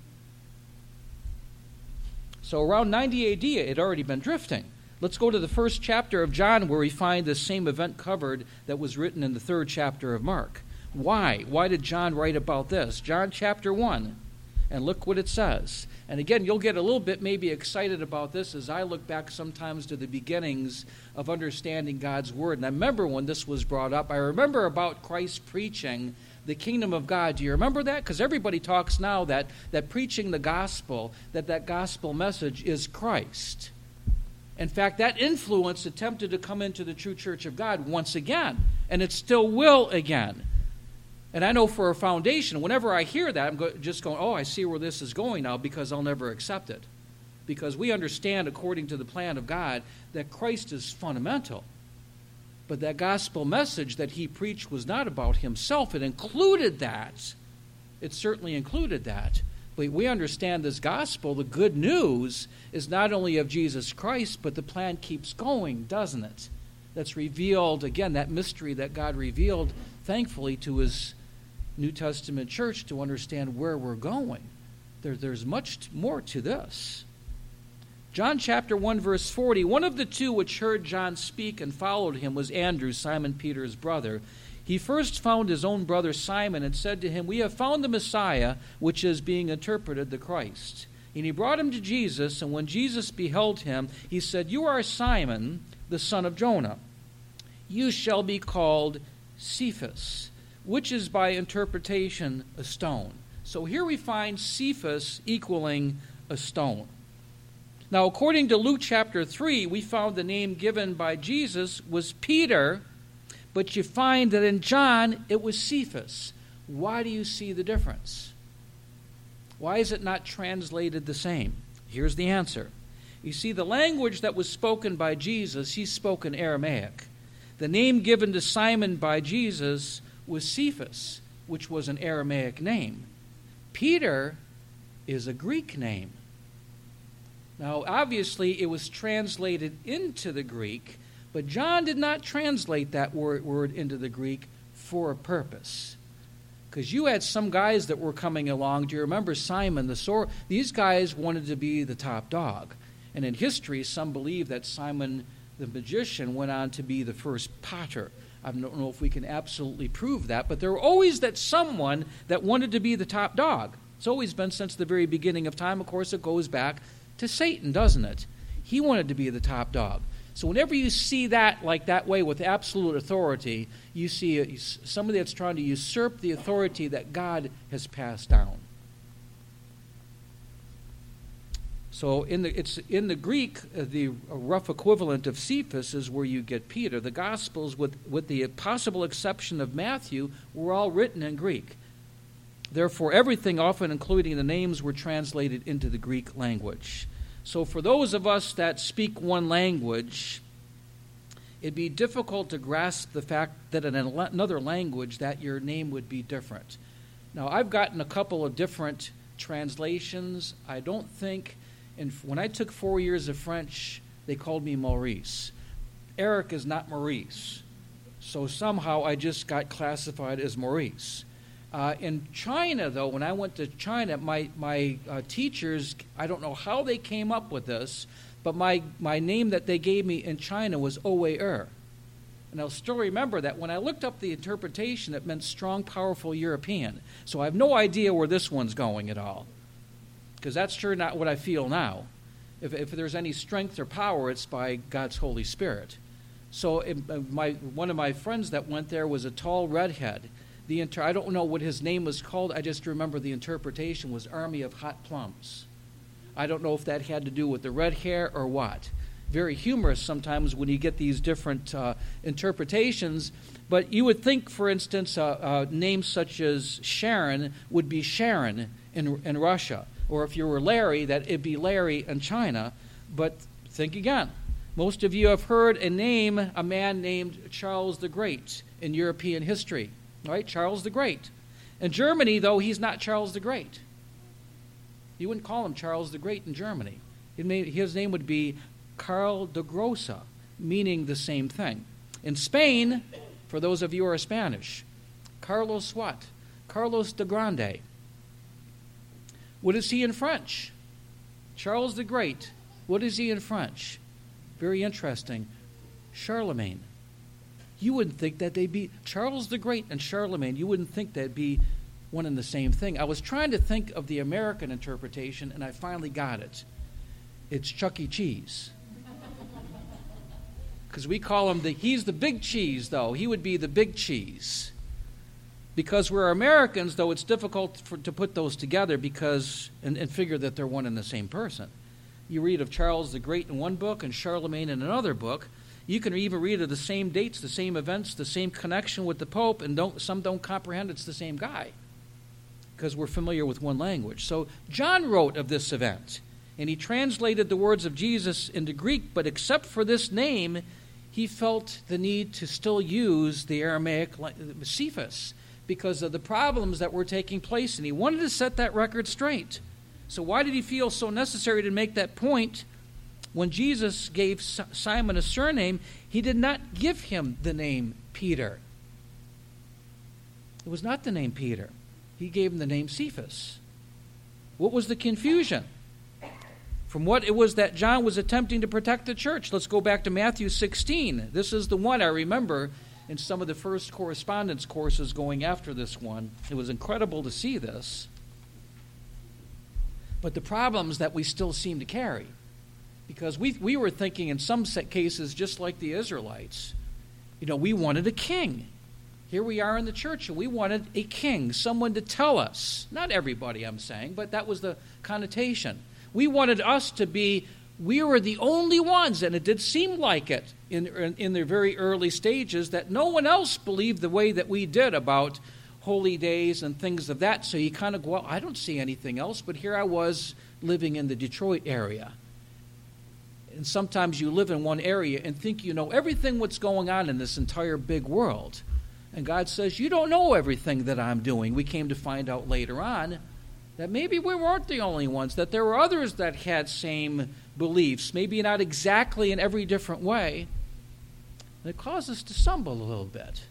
So around ninety A D, it had already been drifting. Let's go to the first chapter of John, where we find the same event covered that was written in the third chapter of Mark. Why? Why did John write about this? John chapter one, and look what it says. And again, you'll get a little bit maybe excited about this as I look back sometimes to the beginnings of understanding God's Word. And I remember when this was brought up, I remember about Christ preaching the kingdom of God. Do you remember that? Because everybody talks now that, that preaching the gospel, that that gospel message is Christ. In fact, that influence attempted to come into the true church of God once again, and it still will again. And I know for a foundation, whenever I hear that, I'm go- just going, oh, I see where this is going now, because I'll never accept it. Because we understand, according to the plan of God, that Christ is fundamental. But that gospel message that he preached was not about himself. It included that. It certainly included that. But we understand this gospel, the good news, is not only of Jesus Christ, but the plan keeps going, doesn't it? That's revealed, again, that mystery that God revealed, thankfully, to his New Testament church to understand where we're going. There, there's much more to this. John chapter one, verse forty, one of the two which heard John speak and followed him was Andrew, Simon Peter's brother. He first found his own brother Simon and said to him, "We have found the Messiah," which is being interpreted the Christ. And he brought him to Jesus, and when Jesus beheld him, he said, "You are Simon, the son of Jonah. You shall be called Cephas," which is by interpretation a stone. So here we find Cephas equaling a stone. Now, according to Luke chapter three, we found the name given by Jesus was Peter, but you find that in John it was Cephas. Why do you see the difference? Why is it not translated the same? Here's the answer. You see, the language that was spoken by Jesus, he spoke in Aramaic. The name given to Simon by Jesus was Cephas, which was an Aramaic name. Peter is a Greek name. Now, obviously, it was translated into the Greek, but John did not translate that word, word into the Greek for a purpose. Because you had some guys that were coming along. Do you remember Simon the sorcerer? These guys wanted to be the top dog. And in history, some believe that Simon the magician went on to be the first potter. I don't know if we can absolutely prove that, but there were always that someone that wanted to be the top dog. It's always been since the very beginning of time. Of course, it goes back to Satan, doesn't it? He wanted to be the top dog. So whenever you see that like that way with absolute authority, you see somebody that's trying to usurp the authority that God has passed down. So in the it's in the Greek, uh, the rough equivalent of Cephas is where you get Peter. The Gospels, with, with the possible exception of Matthew, were all written in Greek. Therefore, everything, often including the names, were translated into the Greek language. So for those of us that speak one language, it'd be difficult to grasp the fact that in another language that your name would be different. Now, I've gotten a couple of different translations. I don't think, and when I took four years of French, they called me Maurice. Eric is not Maurice. So somehow I just got classified as Maurice. Uh, in China, though, when I went to China, my, my uh, teachers, I don't know how they came up with this, but my, my name that they gave me in China was Owe-er. And I'll still remember that when I looked up the interpretation, it meant strong, powerful European. So I have no idea where this one's going at all, because that's sure not what I feel now. If, if there's any strength or power, it's by God's Holy Spirit. So it, my one of my friends that went there was a tall redhead. The inter- I don't know what his name was called. I just remember the interpretation was Army of Hot Plums. I don't know if that had to do with the red hair or what. Very humorous sometimes when you get these different uh, interpretations. But you would think, for instance, uh, uh, names such as Sharon would be Sharon in, in Russia. Or if you were Larry, that it'd be Larry in China. But think again. Most of you have heard a name, a man named Charles the Great in European history. Right? Charles the Great. In Germany, though, he's not Charles the Great. You wouldn't call him Charles the Great in Germany. His name would be Karl de Grosse, meaning the same thing. In Spain, for those of you who are Spanish, Carlos what? Carlos de Grande. What is he in French? Charles the Great. What is he in French? Very interesting. Charlemagne. You wouldn't think that they'd be Charles the Great and Charlemagne. You wouldn't think they'd be one and the same thing. I was trying to think of the American interpretation, and I finally got it. It's Chuck E. Cheese. Because we call him the, he's the big cheese, though. He would be the big cheese. Because we're Americans, though, it's difficult for, to put those together because and, and figure that they're one and the same person. You read of Charles the Great in one book and Charlemagne in another book. You can even read of the same dates, the same events, the same connection with the Pope, and don't, some don't comprehend it's the same guy because we're familiar with one language. So John wrote of this event, and he translated the words of Jesus into Greek, but except for this name, he felt the need to still use the Aramaic Cephas because of the problems that were taking place, and he wanted to set that record straight. So why did he feel so necessary to make that point? When Jesus gave Simon a surname, he did not give him the name Peter. It was not the name Peter. He gave him the name Cephas. What was the confusion? From what it was that John was attempting to protect the church. Let's go back to Matthew sixteen. This is the one I remember in some of the first correspondence courses going after this one. It was incredible to see this. But the problems that we still seem to carry. Because we we were thinking in some cases, just like the Israelites, you know, we wanted a king. Here we are in the church, and we wanted a king, someone to tell us. Not everybody, I'm saying, but that was the connotation. We wanted us to be, we were the only ones, and it did seem like it in, in, in the very early stages, that no one else believed the way that we did about holy days and things of that. So you kind of go, well, I don't see anything else, but here I was living in the Detroit area. And sometimes you live in one area and think you know everything what's going on in this entire big world. And God says, you don't know everything that I'm doing. We came to find out later on that maybe we weren't the only ones, that there were others that had same beliefs, maybe not exactly in every different way. And it caused us to stumble a little bit.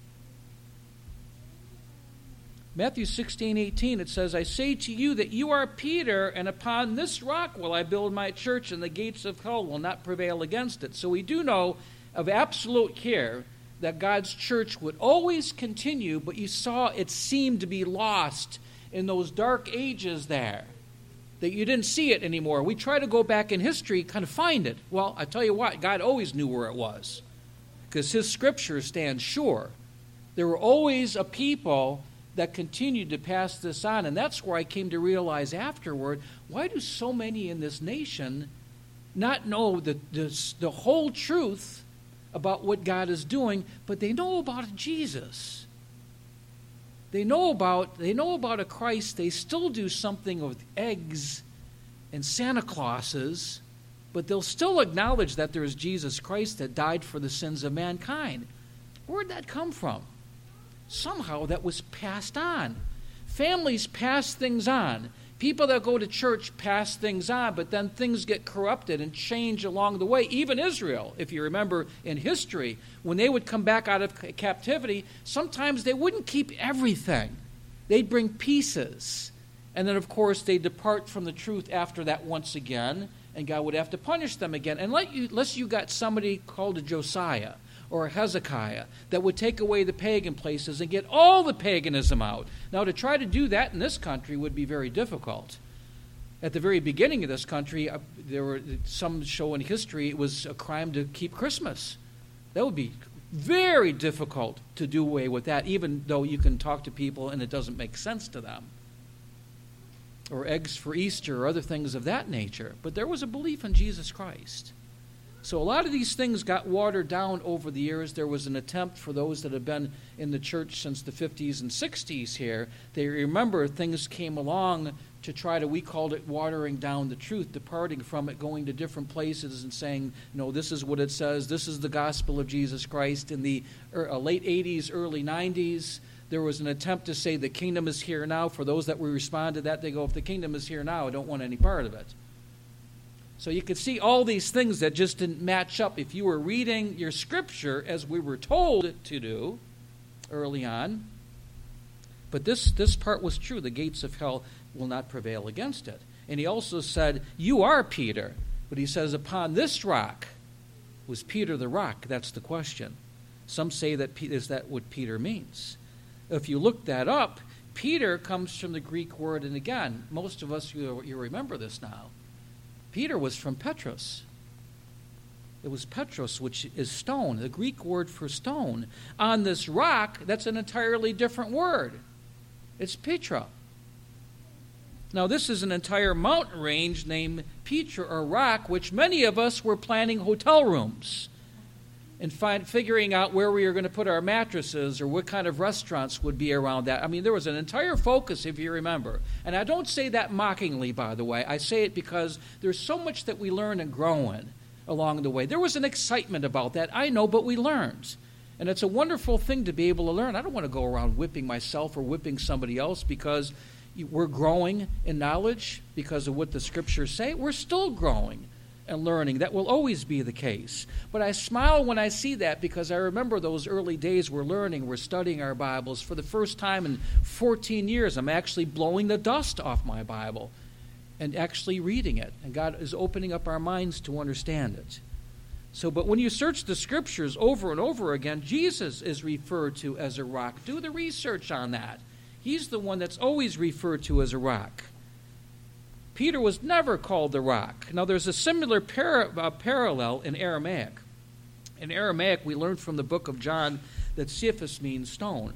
Matthew sixteen eighteen, it says, I say to you that you are Peter, and upon this rock will I build my church, and the gates of hell will not prevail against it. So we do know of absolute care that God's church would always continue, but you saw it seemed to be lost in those dark ages there, that you didn't see it anymore. We try to go back in history, kind of find it. Well, I tell you what, God always knew where it was, because his scripture stands sure. There were always a people that continued to pass this on. And that's where I came to realize afterward, why do so many in this nation not know the, the, the whole truth about what God is doing, but they know about Jesus. They know about, they know about a Christ. They still do something with eggs and Santa Clauses, but they'll still acknowledge that there is Jesus Christ that died for the sins of mankind. Where'd that come from? Somehow that was passed on. Families pass things on. People that go to church pass things on, but then things get corrupted and change along the way. Even Israel, if you remember in history, when they would come back out of captivity, sometimes they wouldn't keep everything. They'd bring pieces. And then, of course, they'd depart from the truth after that once again, and God would have to punish them again. Unless you, unless you got somebody called a Josiah or a Hezekiah that would take away the pagan places and get all the paganism out. Now, to try to do that in this country would be very difficult. At the very beginning of this country, uh, there were some show in history it was a crime to keep Christmas. That would be very difficult to do away with that, even though you can talk to people and it doesn't make sense to them. Or eggs for Easter or other things of that nature. But there was a belief in Jesus Christ. So a lot of these things got watered down over the years. There was an attempt for those that have been in the church since the fifties and sixties here. They remember things came along to try to, we called it watering down the truth, departing from it, going to different places and saying, no, this is what it says. This is the gospel of Jesus Christ. In the late eighties, early nineties, there was an attempt to say the kingdom is here now. For those that we respond to that, they go, if the kingdom is here now, I don't want any part of it. So you could see all these things that just didn't match up. If you were reading your scripture as we were told to do early on, but this, this part was true. The gates of hell will not prevail against it. And he also said, you are Peter. But he says, upon this rock. Was Peter the rock? That's the question. Some say that is that what Peter means. If you look that up, Peter comes from the Greek word, and again, most of us, you, you remember this now. Peter was from Petros. It was Petros, which is stone, the Greek word for stone. On this rock, that's an entirely different word. It's Petra. Now, this is an entire mountain range named Petra, or rock, which many of us were planning hotel rooms and find, figuring out where we were going to put our mattresses or what kind of restaurants would be around that. I mean, there was an entire focus, if you remember. And I don't say that mockingly, by the way. I say it because there's so much that we learn and grow in along the way. There was an excitement about that, I know, but we learned. And it's a wonderful thing to be able to learn. I don't want to go around whipping myself or whipping somebody else because we're growing in knowledge because of what the scriptures say. We're still growing and learning. That will always be the case. But I smile when I see that because I remember those early days we're learning, we're studying our Bibles. For the first time in fourteen years, I'm actually blowing the dust off my Bible and actually reading it. And God is opening up our minds to understand it. So, but when you search the scriptures over and over again, Jesus is referred to as a rock. Do the research on that. He's the one that's always referred to as a rock. Peter was never called the rock. Now, there's a similar par- uh, parallel in Aramaic. In Aramaic, we learned from the book of John that Cephas means stone.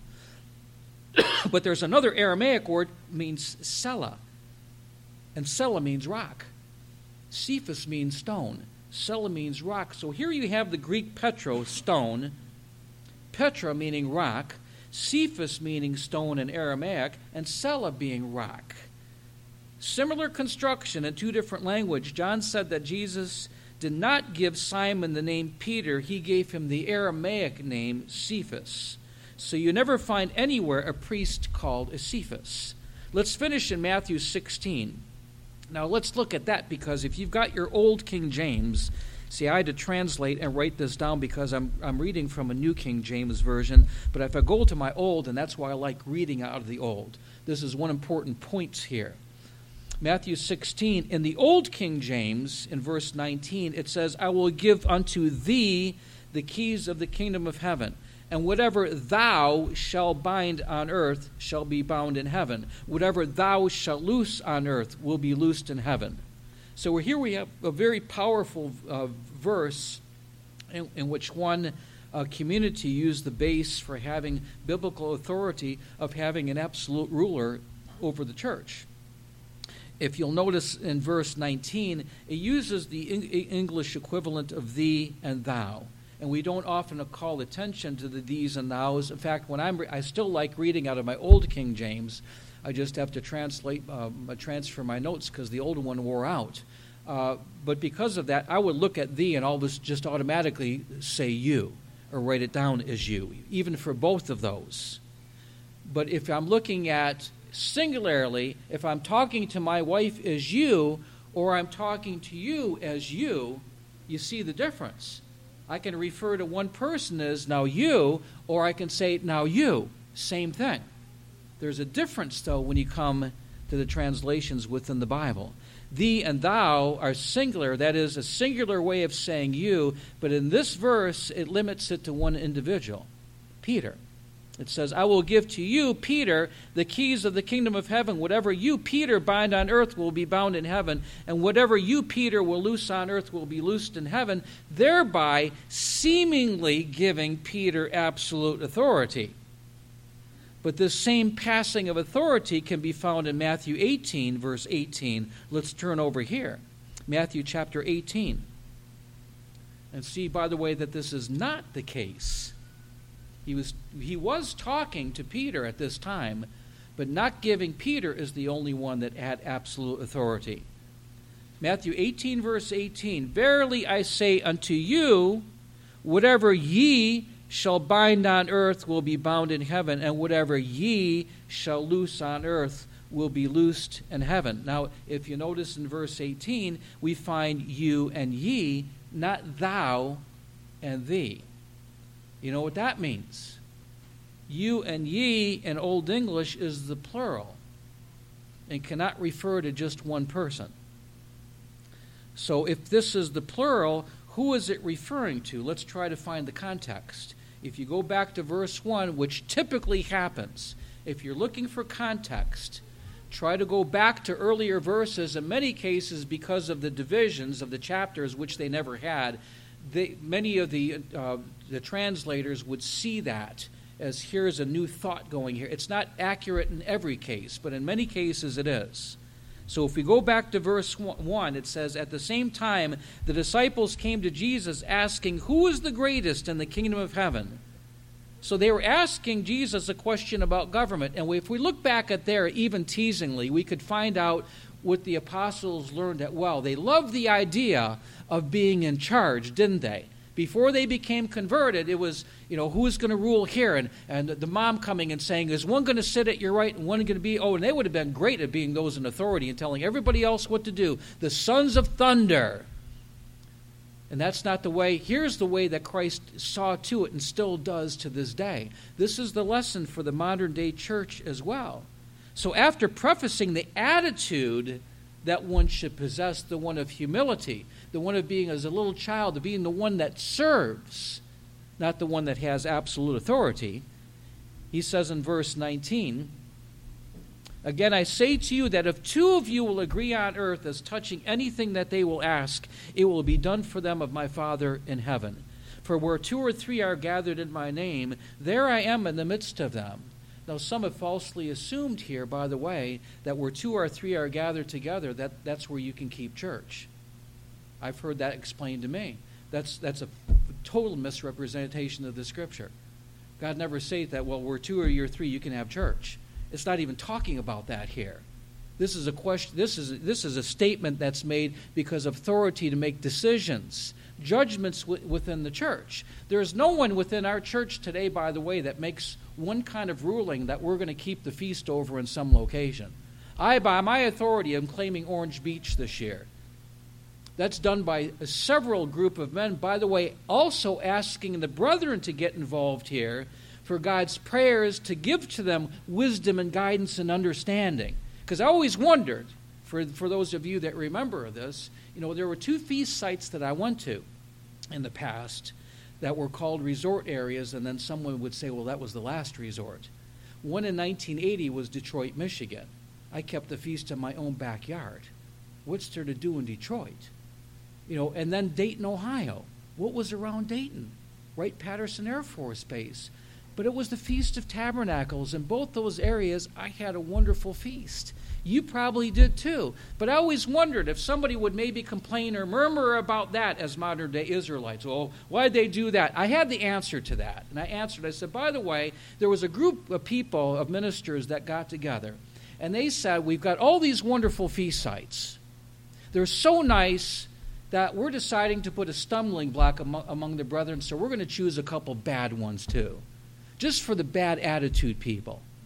But there's another Aramaic word means Sela. And Sela means rock. Cephas means stone. Sela means rock. So here you have the Greek Petro, stone. Petra meaning rock. Cephas meaning stone in Aramaic. And Sela being rock. Similar construction in two different languages. John said that Jesus did not give Simon the name Peter. He gave him the Aramaic name Cephas. So you never find anywhere a priest called a Cephas. Let's finish in Matthew sixteen. Now let's look at that because if you've got your old King James, see, I had to translate and write this down because I'm I'm reading from a New King James Version. But if I go to my old, and that's why I like reading out of the old, this is one important point here. Matthew sixteen, in the Old King James, in verse nineteen, it says, I will give unto thee the keys of the kingdom of heaven, and whatever thou shalt bind on earth shall be bound in heaven. Whatever thou shalt loose on earth will be loosed in heaven. So here we have a very powerful uh, verse in, in which one uh, community used the base for having biblical authority of having an absolute ruler over the church. If you'll notice in verse nineteen, it uses the English equivalent of thee and thou. And we don't often call attention to the these and thous. In fact, when I'm, re- I still like reading out of my old King James. I just have to translate, um, transfer my notes because the old one wore out. Uh, but because of that, I would look at thee and all this just automatically say you, or write it down as you, even for both of those. But if I'm looking at singularly, if I'm talking to my wife as you, or I'm talking to you as you, you see the difference. I can refer to one person as now you, or I can say now you. Same thing. There's a difference, though, when you come to the translations within the Bible. Thee and thou are singular. That is a singular way of saying you, but in this verse, it limits it to one individual, Peter. It says, I will give to you, Peter, the keys of the kingdom of heaven. Whatever you, Peter, bind on earth will be bound in heaven, and whatever you, Peter, will loose on earth will be loosed in heaven, thereby seemingly giving Peter absolute authority. But this same passing of authority can be found in Matthew eighteen, verse eighteen. Let's turn over here. Matthew chapter eighteen. And see, by the way, that this is not the case. He was, he was talking to Peter at this time, but not giving Peter as the only one that had absolute authority. Matthew eighteen, verse eighteen. Verily I say unto you, whatever ye shall bind on earth will be bound in heaven, and whatever ye shall loose on earth will be loosed in heaven. Now, if you notice in verse eighteen, we find you and ye, not thou and thee. You know what that means? You and ye in Old English is the plural and cannot refer to just one person. So if this is the plural, who is it referring to? Let's try to find the context. If you go back to verse one, which typically happens, if you're looking for context, try to go back to earlier verses. In many cases, because of the divisions of the chapters, which they never had, they, many of the uh, the translators would see that as here's a new thought going here. It's not accurate in every case, but in many cases it is. So if we go back to verse one, it says, at the same time the disciples came to Jesus asking, who is the greatest in the kingdom of heaven? So they were asking Jesus a question about government. And if we look back at there, even teasingly, we could find out what the apostles learned at well. They loved the idea of being in charge, didn't they? Before they became converted, it was, you know, who's going to rule here? And, and the mom coming and saying, is one going to sit at your right and one going to be, oh, and they would have been great at being those in authority and telling everybody else what to do. The sons of thunder. And that's not the way. Here's the way that Christ saw to it and still does to this day. This is the lesson for the modern day church as well. So after prefacing the attitude that one should possess, the one of humility, the one of being as a little child, of being the one that serves, not the one that has absolute authority, he says in verse nineteen, again, I say to you that if two of you will agree on earth as touching anything that they will ask, it will be done for them of my Father in heaven. For where two or three are gathered in my name, there I am in the midst of them. Now, some have falsely assumed here, by the way, that where two or three are gathered together, that, that's where you can keep church. I've heard that explained to me. That's, that's a total misrepresentation of the Scripture. God never says that, well, where two or you're three, you can have church. It's not even talking about that here. This is a question. This is this is a statement that's made because of authority to make decisions, judgments w- within the church. There is no one within our church today, by the way, that makes one kind of ruling that we're going to keep the feast over in some location. I, by my authority, am claiming Orange Beach this year. That's done by a several group of men, by the way, also asking the brethren to get involved here for God's prayers to give to them wisdom and guidance and understanding. Because I always wondered, for, for those of you that remember this, you know, there were two feast sites that I went to in the past that were called resort areas, and then someone would say, well, that was the last resort. One in nineteen eighty was Detroit, Michigan. I kept the feast in my own backyard. What's there to do in Detroit? You know, and then Dayton, Ohio. What was around Dayton? Wright-Patterson Air Force Base. But it was the Feast of Tabernacles. In both those areas, I had a wonderful feast. You probably did too. But I always wondered if somebody would maybe complain or murmur about that as modern-day Israelites. Oh, why'd they do that? I had the answer to that. And I answered. I said, by the way, there was a group of people, of ministers, that got together. And they said, we've got all these wonderful feast sites. They're so nice that we're deciding to put a stumbling block among, among the brethren, so we're going to choose a couple bad ones too. Just for the bad attitude people.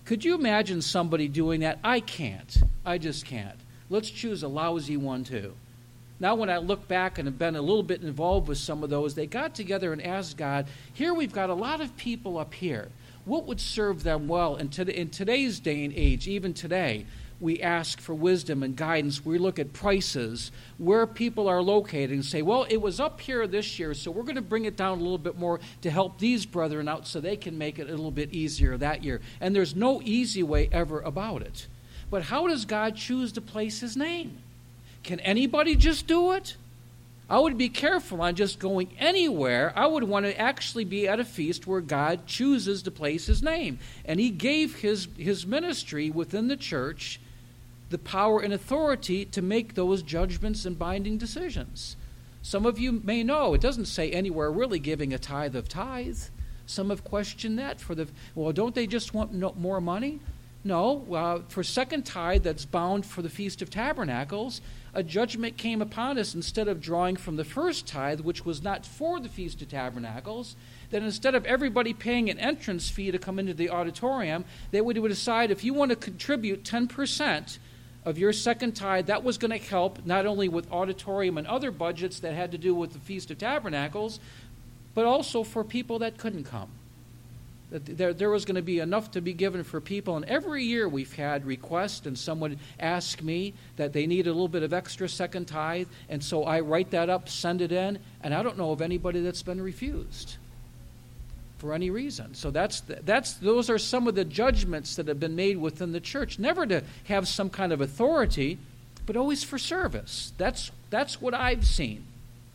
Could you imagine somebody doing that? I can't. I just can't. Let's choose a lousy one, too. Now, when I look back and have been a little bit involved with some of those, they got together and asked God, here we've got a lot of people up here. What would serve them well? And to, in today's day and age, even today, we ask for wisdom and guidance. We look at prices, where people are located, and say, well, it was up here this year, so we're going to bring it down a little bit more to help these brethren out so they can make it a little bit easier that year. And there's no easy way ever about it. But how does God choose to place his name? Can anybody just do it? I would be careful on just going anywhere. I would want to actually be at a feast where God chooses to place his name. And he gave his, his ministry within the church the power and authority to make those judgments and binding decisions. Some of you may know, it doesn't say anywhere really giving a tithe of tithe. Some have questioned that. For the well, don't they just want no, more money? No. Uh, for second tithe that's bound for the Feast of Tabernacles, a judgment came upon us instead of drawing from the first tithe, which was not for the Feast of Tabernacles, that instead of everybody paying an entrance fee to come into the auditorium, they would, would decide if you want to contribute ten percent of your second tithe, that was going to help not only with auditorium and other budgets that had to do with the Feast of Tabernacles, but also for people that couldn't come. That there, there was going to be enough to be given for people. And every year we've had requests, and someone asked me that they need a little bit of extra second tithe, and so I write that up, send it in, and I don't know of anybody that's been refused for any reason. So that's that's those are some of the judgments that have been made within the church, never to have some kind of authority, but always for service. That's that's what I've seen.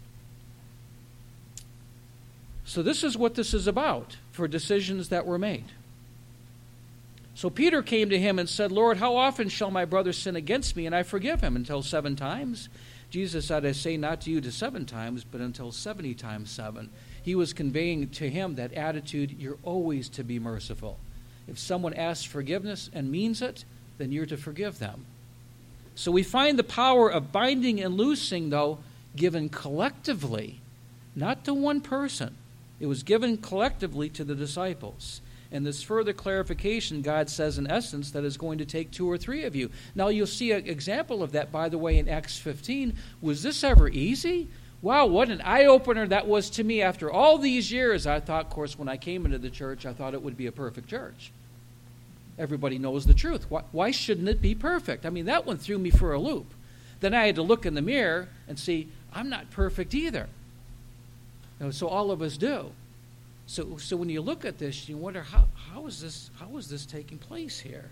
So this is what this is about, for decisions that were made. So Peter came to him and said, Lord, how often shall my brother sin against me and I forgive him? Until seven times? Jesus said, I say not to you to seven times, but until seventy times seven. He was conveying to him that attitude, you're always to be merciful. If someone asks forgiveness and means it, then you're to forgive them. So we find the power of binding and loosing, though, given collectively, not to one person. It was given collectively to the disciples. And this further clarification, God says in essence, that is going to take two or three of you. Now you'll see an example of that, by the way, in Acts fifteen. Was this ever easy? Wow, what an eye-opener that was to me after all these years. I thought, of course, when I came into the church, I thought it would be a perfect church. Everybody knows the truth. Why, why shouldn't it be perfect? I mean, that one threw me for a loop. Then I had to look in the mirror and see, I'm not perfect either. You know, so all of us do. So, so when you look at this, you wonder, how, how is this, how is this taking place here?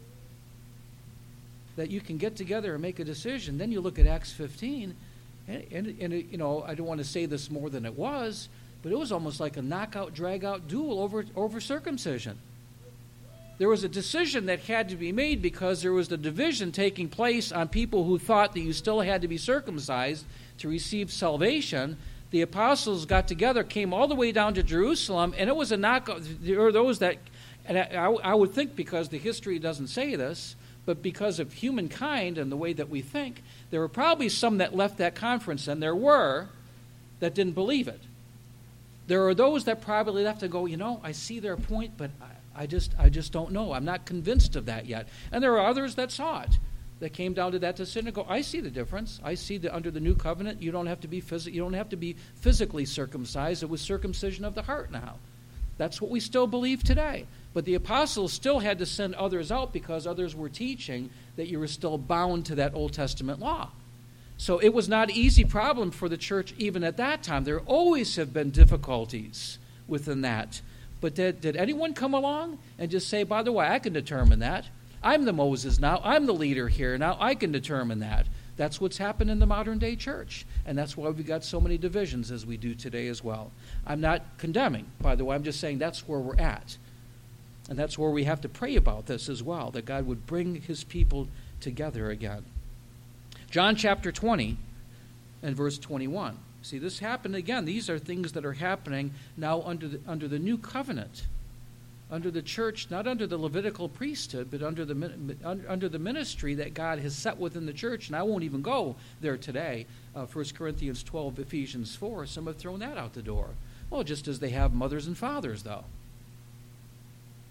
That you can get together and make a decision. Then you look at Acts fifteen, and, and, and it, you know, I don't want to say this more than it was, but it was almost like a knockout, drag-out duel over, over circumcision. There was a decision that had to be made because there was the division taking place on people who thought that you still had to be circumcised to receive salvation. The apostles got together, came all the way down to Jerusalem, and it was a knockout. There were those that, and I, I would think because the history doesn't say this, but because of humankind and the way that we think, there were probably some that left that conference, and there were, that didn't believe it. There are those that probably left and go, you know, I see their point, but I, I just I just don't know. I'm not convinced of that yet. And there are others that saw it, that came down to that decision and go, I see the difference. I see that under the new covenant, you don't have to be phys- you don't have to be physically circumcised. It was circumcision of the heart now. That's what we still believe today. But the apostles still had to send others out because others were teaching that you were still bound to that Old Testament law. So it was not an easy problem for the church even at that time. There always have been difficulties within that. But did, did anyone come along and just say, by the way, I can determine that. I'm the Moses now. I'm the leader here. Now I can determine that. That's what's happened in the modern day church. And that's why we've got so many divisions as we do today as well. I'm not condemning, by the way. I'm just saying that's where we're at. And that's where we have to pray about this as well, that God would bring his people together again. John chapter twenty and verse twenty-one. See, this happened again. These are things that are happening now under the, under the new covenant, under the church, not under the Levitical priesthood, but under the under the ministry that God has set within the church. And I won't even go there today. Uh, First Corinthians twelve, Ephesians four, some have thrown that out the door. Well, just as they have mothers and fathers, though.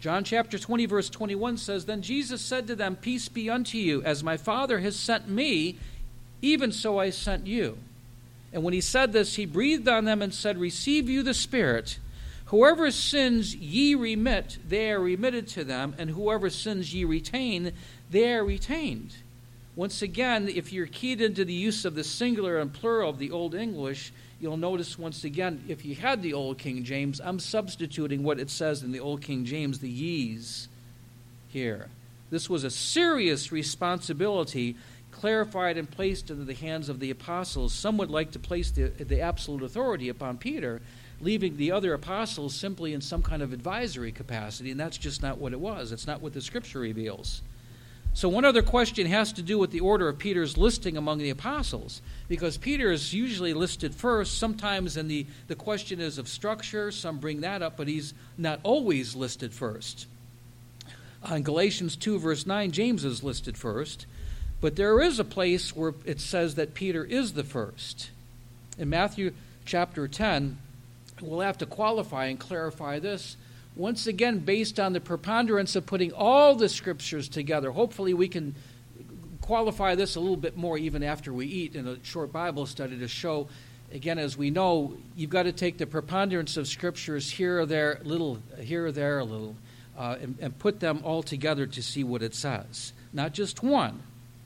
John chapter twenty, verse twenty-one says, Then Jesus said to them, Peace be unto you. As my Father has sent me, even so I sent you. And when he said this, he breathed on them and said, Receive you the Spirit. Whoever sins ye remit, they are remitted to them, and whoever sins ye retain, they are retained. Once again, if you're keyed into the use of the singular and plural of the Old English, you'll notice once again, if you had the Old King James, I'm substituting what it says in the Old King James, the ye's here. This was a serious responsibility clarified and placed into the hands of the apostles. Some would like to place the, the absolute authority upon Peter, leaving the other apostles simply in some kind of advisory capacity, and that's just not what it was. It's not what the Scripture reveals. So one other question has to do with the order of Peter's listing among the apostles, because Peter is usually listed first. Sometimes in the, the question is of structure, some bring that up, but he's not always listed first. Uh, in Galatians two, verse nine, James is listed first, but there is a place where it says that Peter is the first. In Matthew chapter ten, we'll have to qualify and clarify this. Once again, based on the preponderance of putting all the Scriptures together. Hopefully we can qualify this a little bit more even after we eat in a short Bible study to show, again, as we know, you've got to take the preponderance of Scriptures here or there, a little here or there, a little, uh, and, and put them all together to see what it says. Not just one.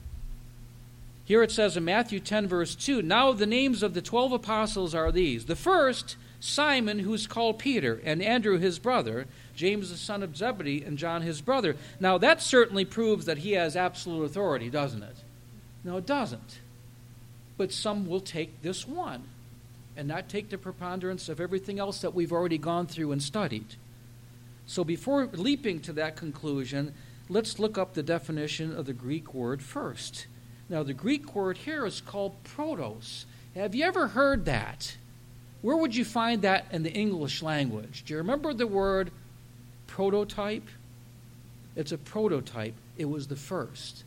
Here it says in Matthew ten, verse two, Now the names of the twelve apostles are these. The first, Simon, who's called Peter, and Andrew his brother, James the son of Zebedee, and John his brother. Now that certainly proves that he has absolute authority, doesn't it? No, it doesn't. But some will take this one and not take the preponderance of everything else that we've already gone through and studied. So before leaping to that conclusion, let's look up the definition of the Greek word first. Now the Greek word here is called protos. Have you ever heard that? Where would you find that in the English language? Do you remember the word prototype? It's a prototype. It was the first.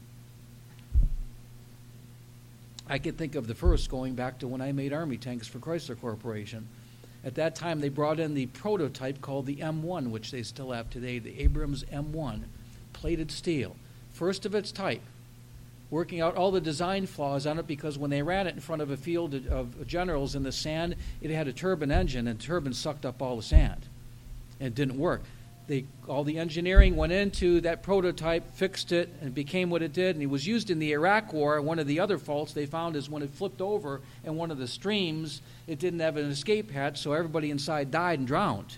I can think of the first going back to when I made Army tanks for Chrysler Corporation. At that time, they brought in the prototype called the M one, which they still have today, the Abrams M one, plated steel. First of its type. Working out all the design flaws on it, because when they ran it in front of a field of generals in the sand, it had a turbine engine, and the turbine sucked up all the sand. And it didn't work. They, all the engineering went into that prototype, fixed it, and it became what it did. And it was used in the Iraq War. One of the other faults they found is when it flipped over in one of the streams, it didn't have an escape hatch, so everybody inside died and drowned.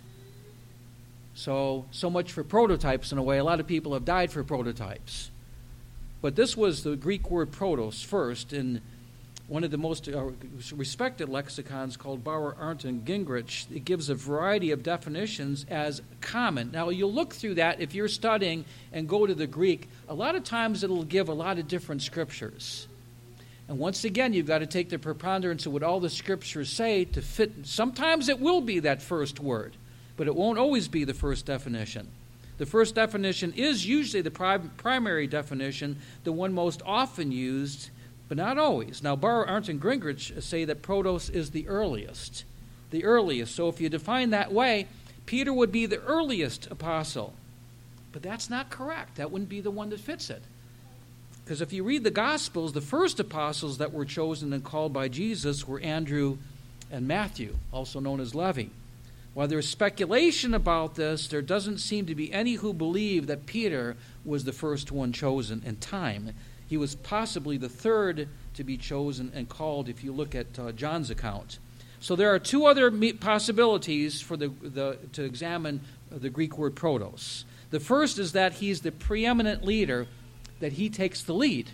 So, so much for prototypes in a way. A lot of people have died for prototypes. But this was the Greek word protos first in one of the most uh, respected lexicons called Bauer, Arndt, and Gingrich. It gives a variety of definitions as common. Now, you'll look through that if you're studying and go to the Greek. A lot of times it'll give a lot of different scriptures. And once again, you've got to take the preponderance of what all the scriptures say to fit. Sometimes it will be that first word, but it won't always be the first definition. The first definition is usually the prim- primary definition, the one most often used, but not always. Now, Bauer, Arndt, and Gingrich say that protos is the earliest. The earliest. So if you define that way, Peter would be the earliest apostle. But that's not correct. That wouldn't be the one that fits it. Because if you read the Gospels, the first apostles that were chosen and called by Jesus were Andrew and Matthew, also known as Levi. While there's speculation about this, there doesn't seem to be any who believe that Peter was the first one chosen in time. He was possibly the third to be chosen and called if you look at uh, John's account. So there are two other possibilities for the, the to examine the Greek word protos. The first is that he's the preeminent leader, that he takes the lead.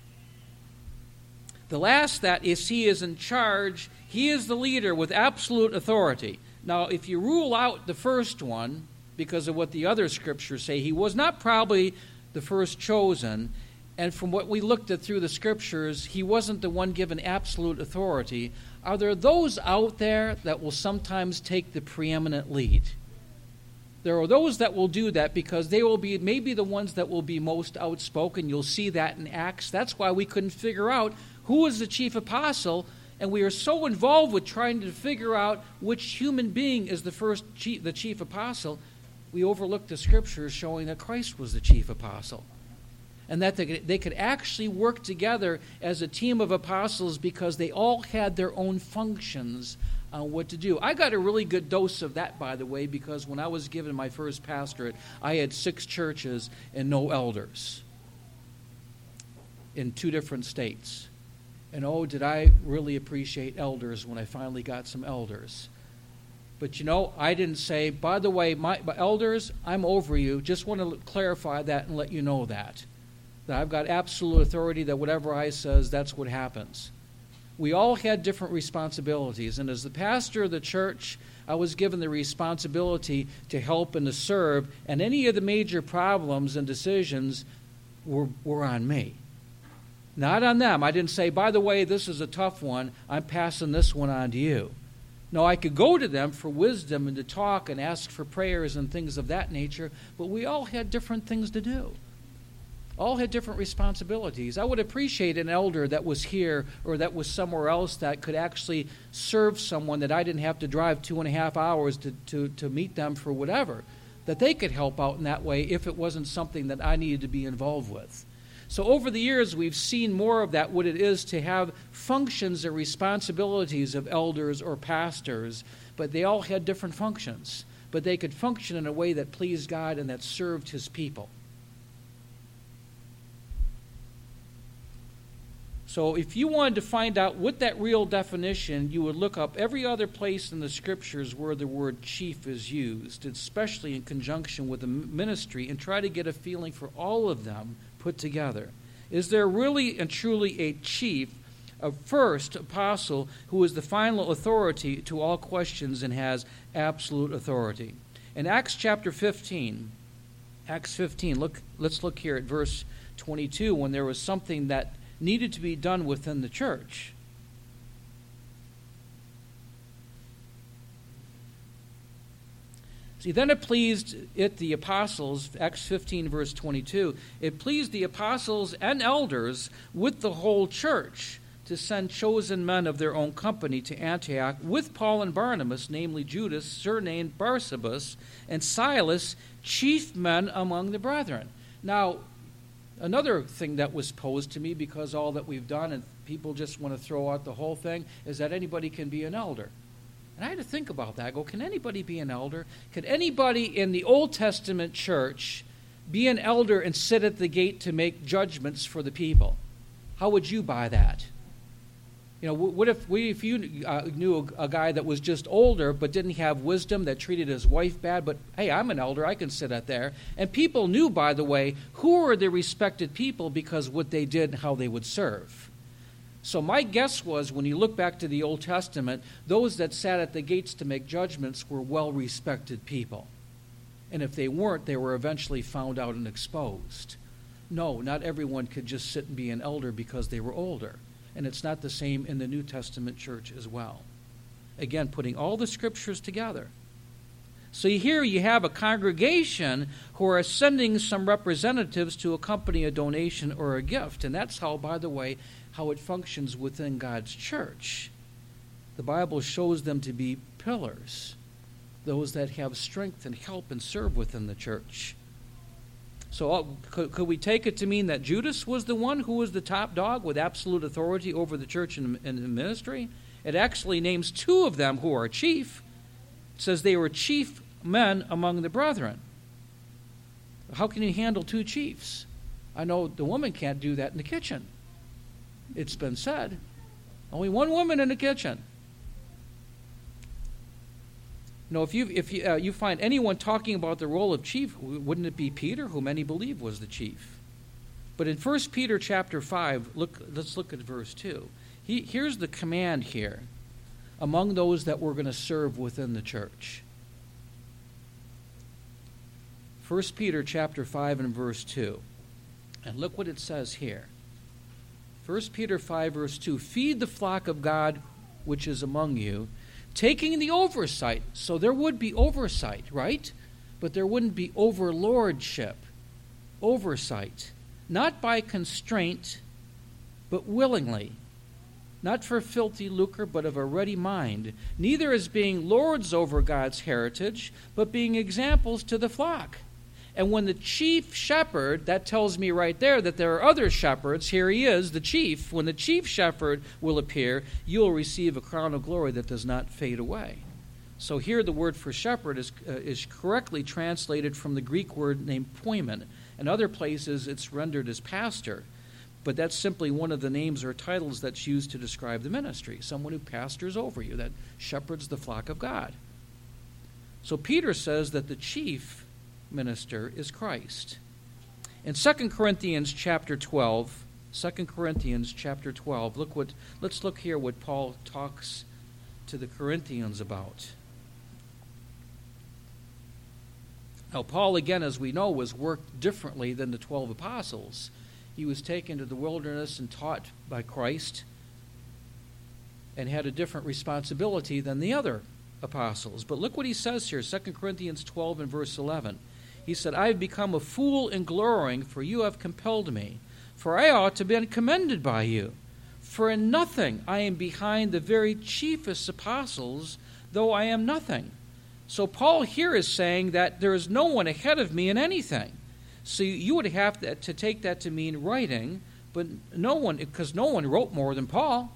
The last, that is he is in charge, he is the leader with absolute authority. Now, if you rule out the first one, because of what the other scriptures say, he was not probably the first chosen, and from what we looked at through the scriptures, he wasn't the one given absolute authority. Are there those out there that will sometimes take the preeminent lead? There are those that will do that because they will be maybe the ones that will be most outspoken. You'll see that in Acts. That's why we couldn't figure out who was the chief apostle. And we are so involved with trying to figure out which human being is the first chief, the chief apostle, we overlook the scriptures showing that Christ was the chief apostle, and that they could, they could actually work together as a team of apostles because they all had their own functions on what to do. I got a really good dose of that, by the way, because when I was given my first pastorate, I had six churches and no elders in two different states. And oh, did I really appreciate elders when I finally got some elders. But you know, I didn't say, by the way, my, my elders, I'm over you. Just want to clarify that and let you know that. That I've got absolute authority, that whatever I says, that's what happens. We all had different responsibilities. And as the pastor of the church, I was given the responsibility to help and to serve. And any of the major problems and decisions were, were on me. Not on them. I didn't say, by the way, this is a tough one. I'm passing this one on to you. No, I could go to them for wisdom and to talk and ask for prayers and things of that nature, but we all had different things to do. All had different responsibilities. I would appreciate an elder that was here or that was somewhere else that could actually serve someone that I didn't have to drive two and a half hours to, to, to meet them for whatever, that they could help out in that way if it wasn't something that I needed to be involved with. So over the years, we've seen more of that, what it is to have functions or responsibilities of elders or pastors, but they all had different functions. But they could function in a way that pleased God and that served his people. So if you wanted to find out what that real definition, you would look up every other place in the scriptures where the word chief is used, especially in conjunction with the ministry, and try to get a feeling for all of them put together. Is there really and truly a chief, a first apostle, who is the final authority to all questions and has absolute authority? In Acts chapter fifteen, Acts fifteen, look, let's look here at verse twenty-two, when there was something that needed to be done within the church. See, then it pleased it the apostles, Acts fifteen, verse twenty-two, it pleased the apostles and elders with the whole church to send chosen men of their own company to Antioch with Paul and Barnabas, namely Judas, surnamed Barsabas, and Silas, chief men among the brethren. Now, another thing that was posed to me, because all that we've done and people just want to throw out the whole thing, is that anybody can be an elder. And I had to think about that. I go, can anybody be an elder? Could anybody in the Old Testament church be an elder and sit at the gate to make judgments for the people? How would you buy that? You know, what if we, if you uh, knew a, a guy that was just older but didn't have wisdom, that treated his wife bad, but hey, I'm an elder, I can sit out there. And people knew, by the way, who were the respected people because what they did and how they would serve. So my guess was, when you look back to the Old Testament, those that sat at the gates to make judgments were well-respected people. And if they weren't, they were eventually found out and exposed. No, not everyone could just sit and be an elder because they were older. And it's not the same in the New Testament church as well. Again, putting all the scriptures together. So here you have a congregation who are sending some representatives to accompany a donation or a gift. And that's how, by the way, how it functions within God's church. The Bible shows them to be pillars, those that have strength and help and serve within the church. So uh, could, could we take it to mean that Judas was the one who was the top dog with absolute authority over the church and, and the ministry? It actually names two of them who are chief. It says they were chief men among the brethren. How can you handle two chiefs? I know the woman can't do that in the kitchen. It's been said. Only one woman in the kitchen. You know, if you if you, uh, you find anyone talking about the role of chief, wouldn't it be Peter, who many believe was the chief? But in First Peter chapter five, look, let's look at verse two. He, here's the command here among those that we're going to serve within the church. First Peter chapter five and verse two. And look what it says here. First Peter five, verse two, feed the flock of God which is among you, taking the oversight. So there would be oversight, right? But there wouldn't be overlordship. Oversight. Not by constraint, but willingly. not for filthy lucre, but of a ready mind, neither as being lords over God's heritage, but being examples to the flock. And when the chief shepherd, that tells me right there that there are other shepherds, here he is, the chief, when the chief shepherd will appear, you'll receive a crown of glory that does not fade away. So here the word for shepherd is, uh, is correctly translated from the Greek word named poimen. In other places it's rendered as pastor. But that's simply one of the names or titles that's used to describe the ministry, someone who pastors over you, that shepherds the flock of God. So Peter says that the chief minister is Christ. In Second Corinthians chapter twelve, Second Corinthians chapter twelve, look what let's look here what Paul talks to the Corinthians about. Now Paul, again, as we know, was worked differently than the twelve apostles. He was taken to the wilderness and taught by Christ and had a different responsibility than the other apostles. But look what he says here, Second Corinthians twelve and verse eleven. He said, I have become a fool in glorying, for you have compelled me. For I ought to be commended by you. For in nothing I am behind the very chiefest apostles, though I am nothing. So Paul here is saying that there is no one ahead of me in anything. So you would have to, to take that to mean writing, but no one, because no one wrote more than Paul.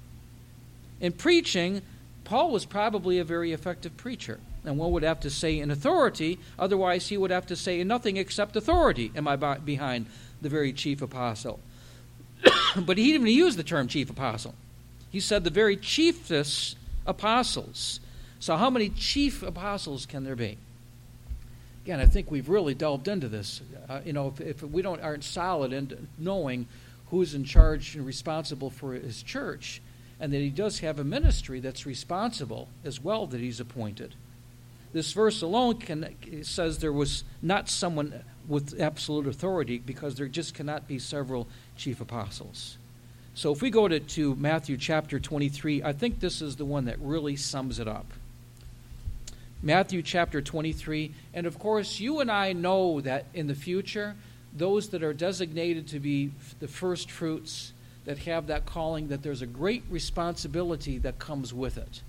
In preaching, Paul was probably a very effective preacher. And one would have to say in authority, otherwise he would have to say in nothing except authority am I behind the very chief apostle. But he didn't even use the term chief apostle. He said the very chiefest apostles. So how many chief apostles can there be? Again, I think we've really delved into this. Uh, you know, if, if we don't aren't solid in knowing who's in charge and responsible for his church, and that he does have a ministry that's responsible as well that he's appointed. This verse alone can, says there was not someone with absolute authority because there just cannot be several chief apostles. So if we go to, to Matthew chapter twenty-three, I think this is the one that really sums it up. Matthew chapter twenty-three, and of course you and I know that in the future, those that are designated to be the first fruits, that have that calling, that there's a great responsibility that comes with it.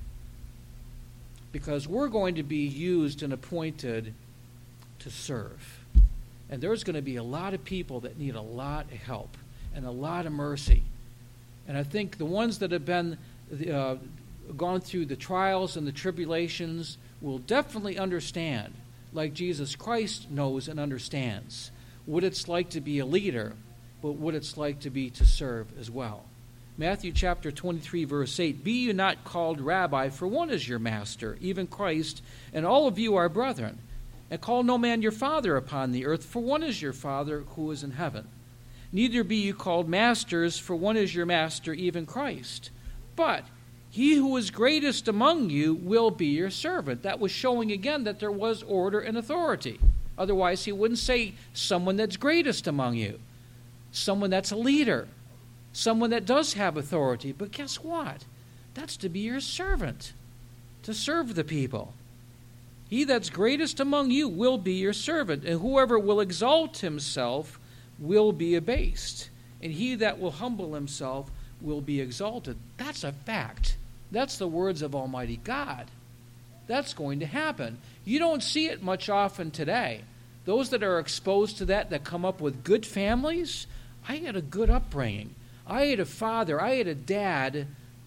Because we're going to be used and appointed to serve. And there's going to be a lot of people that need a lot of help and a lot of mercy. And I think the ones that have been uh, gone through the trials and the tribulations will definitely understand, like Jesus Christ knows and understands, what it's like to be a leader, but what it's like to be to serve as well. Matthew chapter twenty-three, verse eight, Be you not called rabbi, for one is your master, even Christ, and all of you are brethren. And call no man your father upon the earth, for one is your Father who is in heaven. Neither be you called masters, for one is your master, even Christ. But he who is greatest among you will be your servant. That was showing again that there was order and authority. Otherwise, he wouldn't say someone that's greatest among you, someone that's a leader, someone that does have authority. But guess what? That's to be your servant, to serve the people. He that's greatest among you will be your servant, and whoever will exalt himself will be abased, and he that will humble himself will be exalted. That's a fact. That's the words of Almighty God. That's going to happen. You don't see it much often today. Those that are exposed to that, that come up with good families, I had a good upbringing. I had a father, I had a dad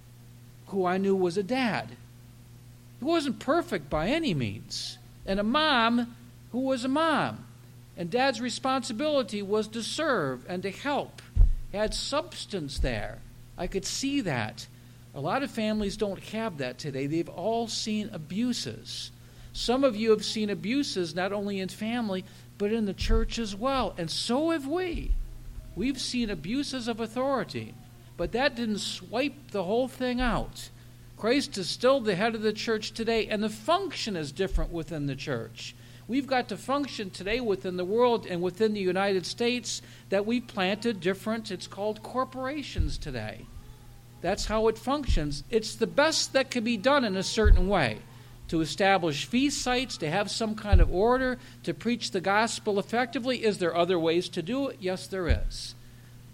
who I knew was a dad. He wasn't perfect by any means. And a mom who was a mom. And dad's responsibility was to serve and to help. He had substance there. I could see that. A lot of families don't have that today. They've all seen abuses. Some of you have seen abuses not only in family, but in the church as well. And so have we. We've seen abuses of authority. But that didn't swipe the whole thing out. Christ is still the head of the church today, and the function is different within the church. We've got to function today within the world and within the United States that we've planted different, it's called corporations today. That's how it functions. It's the best that can be done in a certain way. To establish feast sites, to have some kind of order, to preach the gospel effectively. Is there other ways to do it? Yes, there is.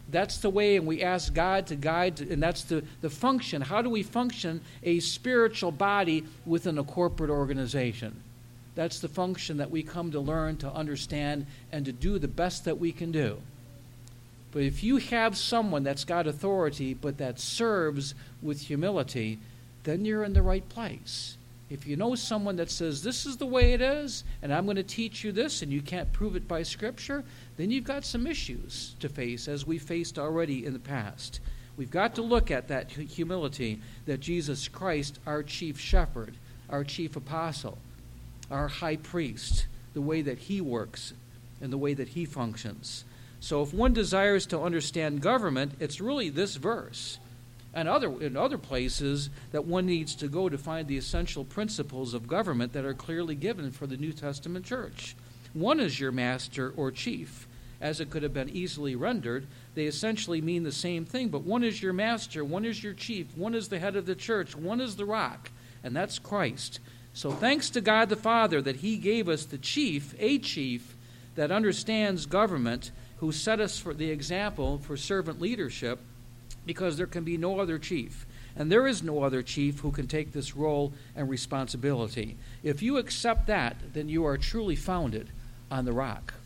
That's the way, and we ask God to guide, and that's the, the function. How do we function a spiritual body within a corporate organization? That's the function that we come to learn, to understand, and to do the best that we can do. But if you have someone that's got authority, but that serves with humility, then you're in the right place. If you know someone that says, this is the way it is, and I'm going to teach you this, and you can't prove it by Scripture, then you've got some issues to face, as we faced already in the past. We've got to look at that humility that Jesus Christ, our chief shepherd, our chief apostle, our high priest, the way that he works and the way that he functions. So if one desires to understand government, it's really this verse. And other in other places that one needs to go to find the essential principles of government that are clearly given for the New Testament church. One is your master or chief, as it could have been easily rendered. They essentially mean the same thing, but one is your master, one is your chief, one is the head of the church, one is the rock, and that's Christ. So thanks to God the Father that he gave us the chief, a chief, that understands government, who set us for the example for servant leadership, because there can be no other chief. And there is no other chief who can take this role and responsibility. If you accept that, then you are truly founded on the rock.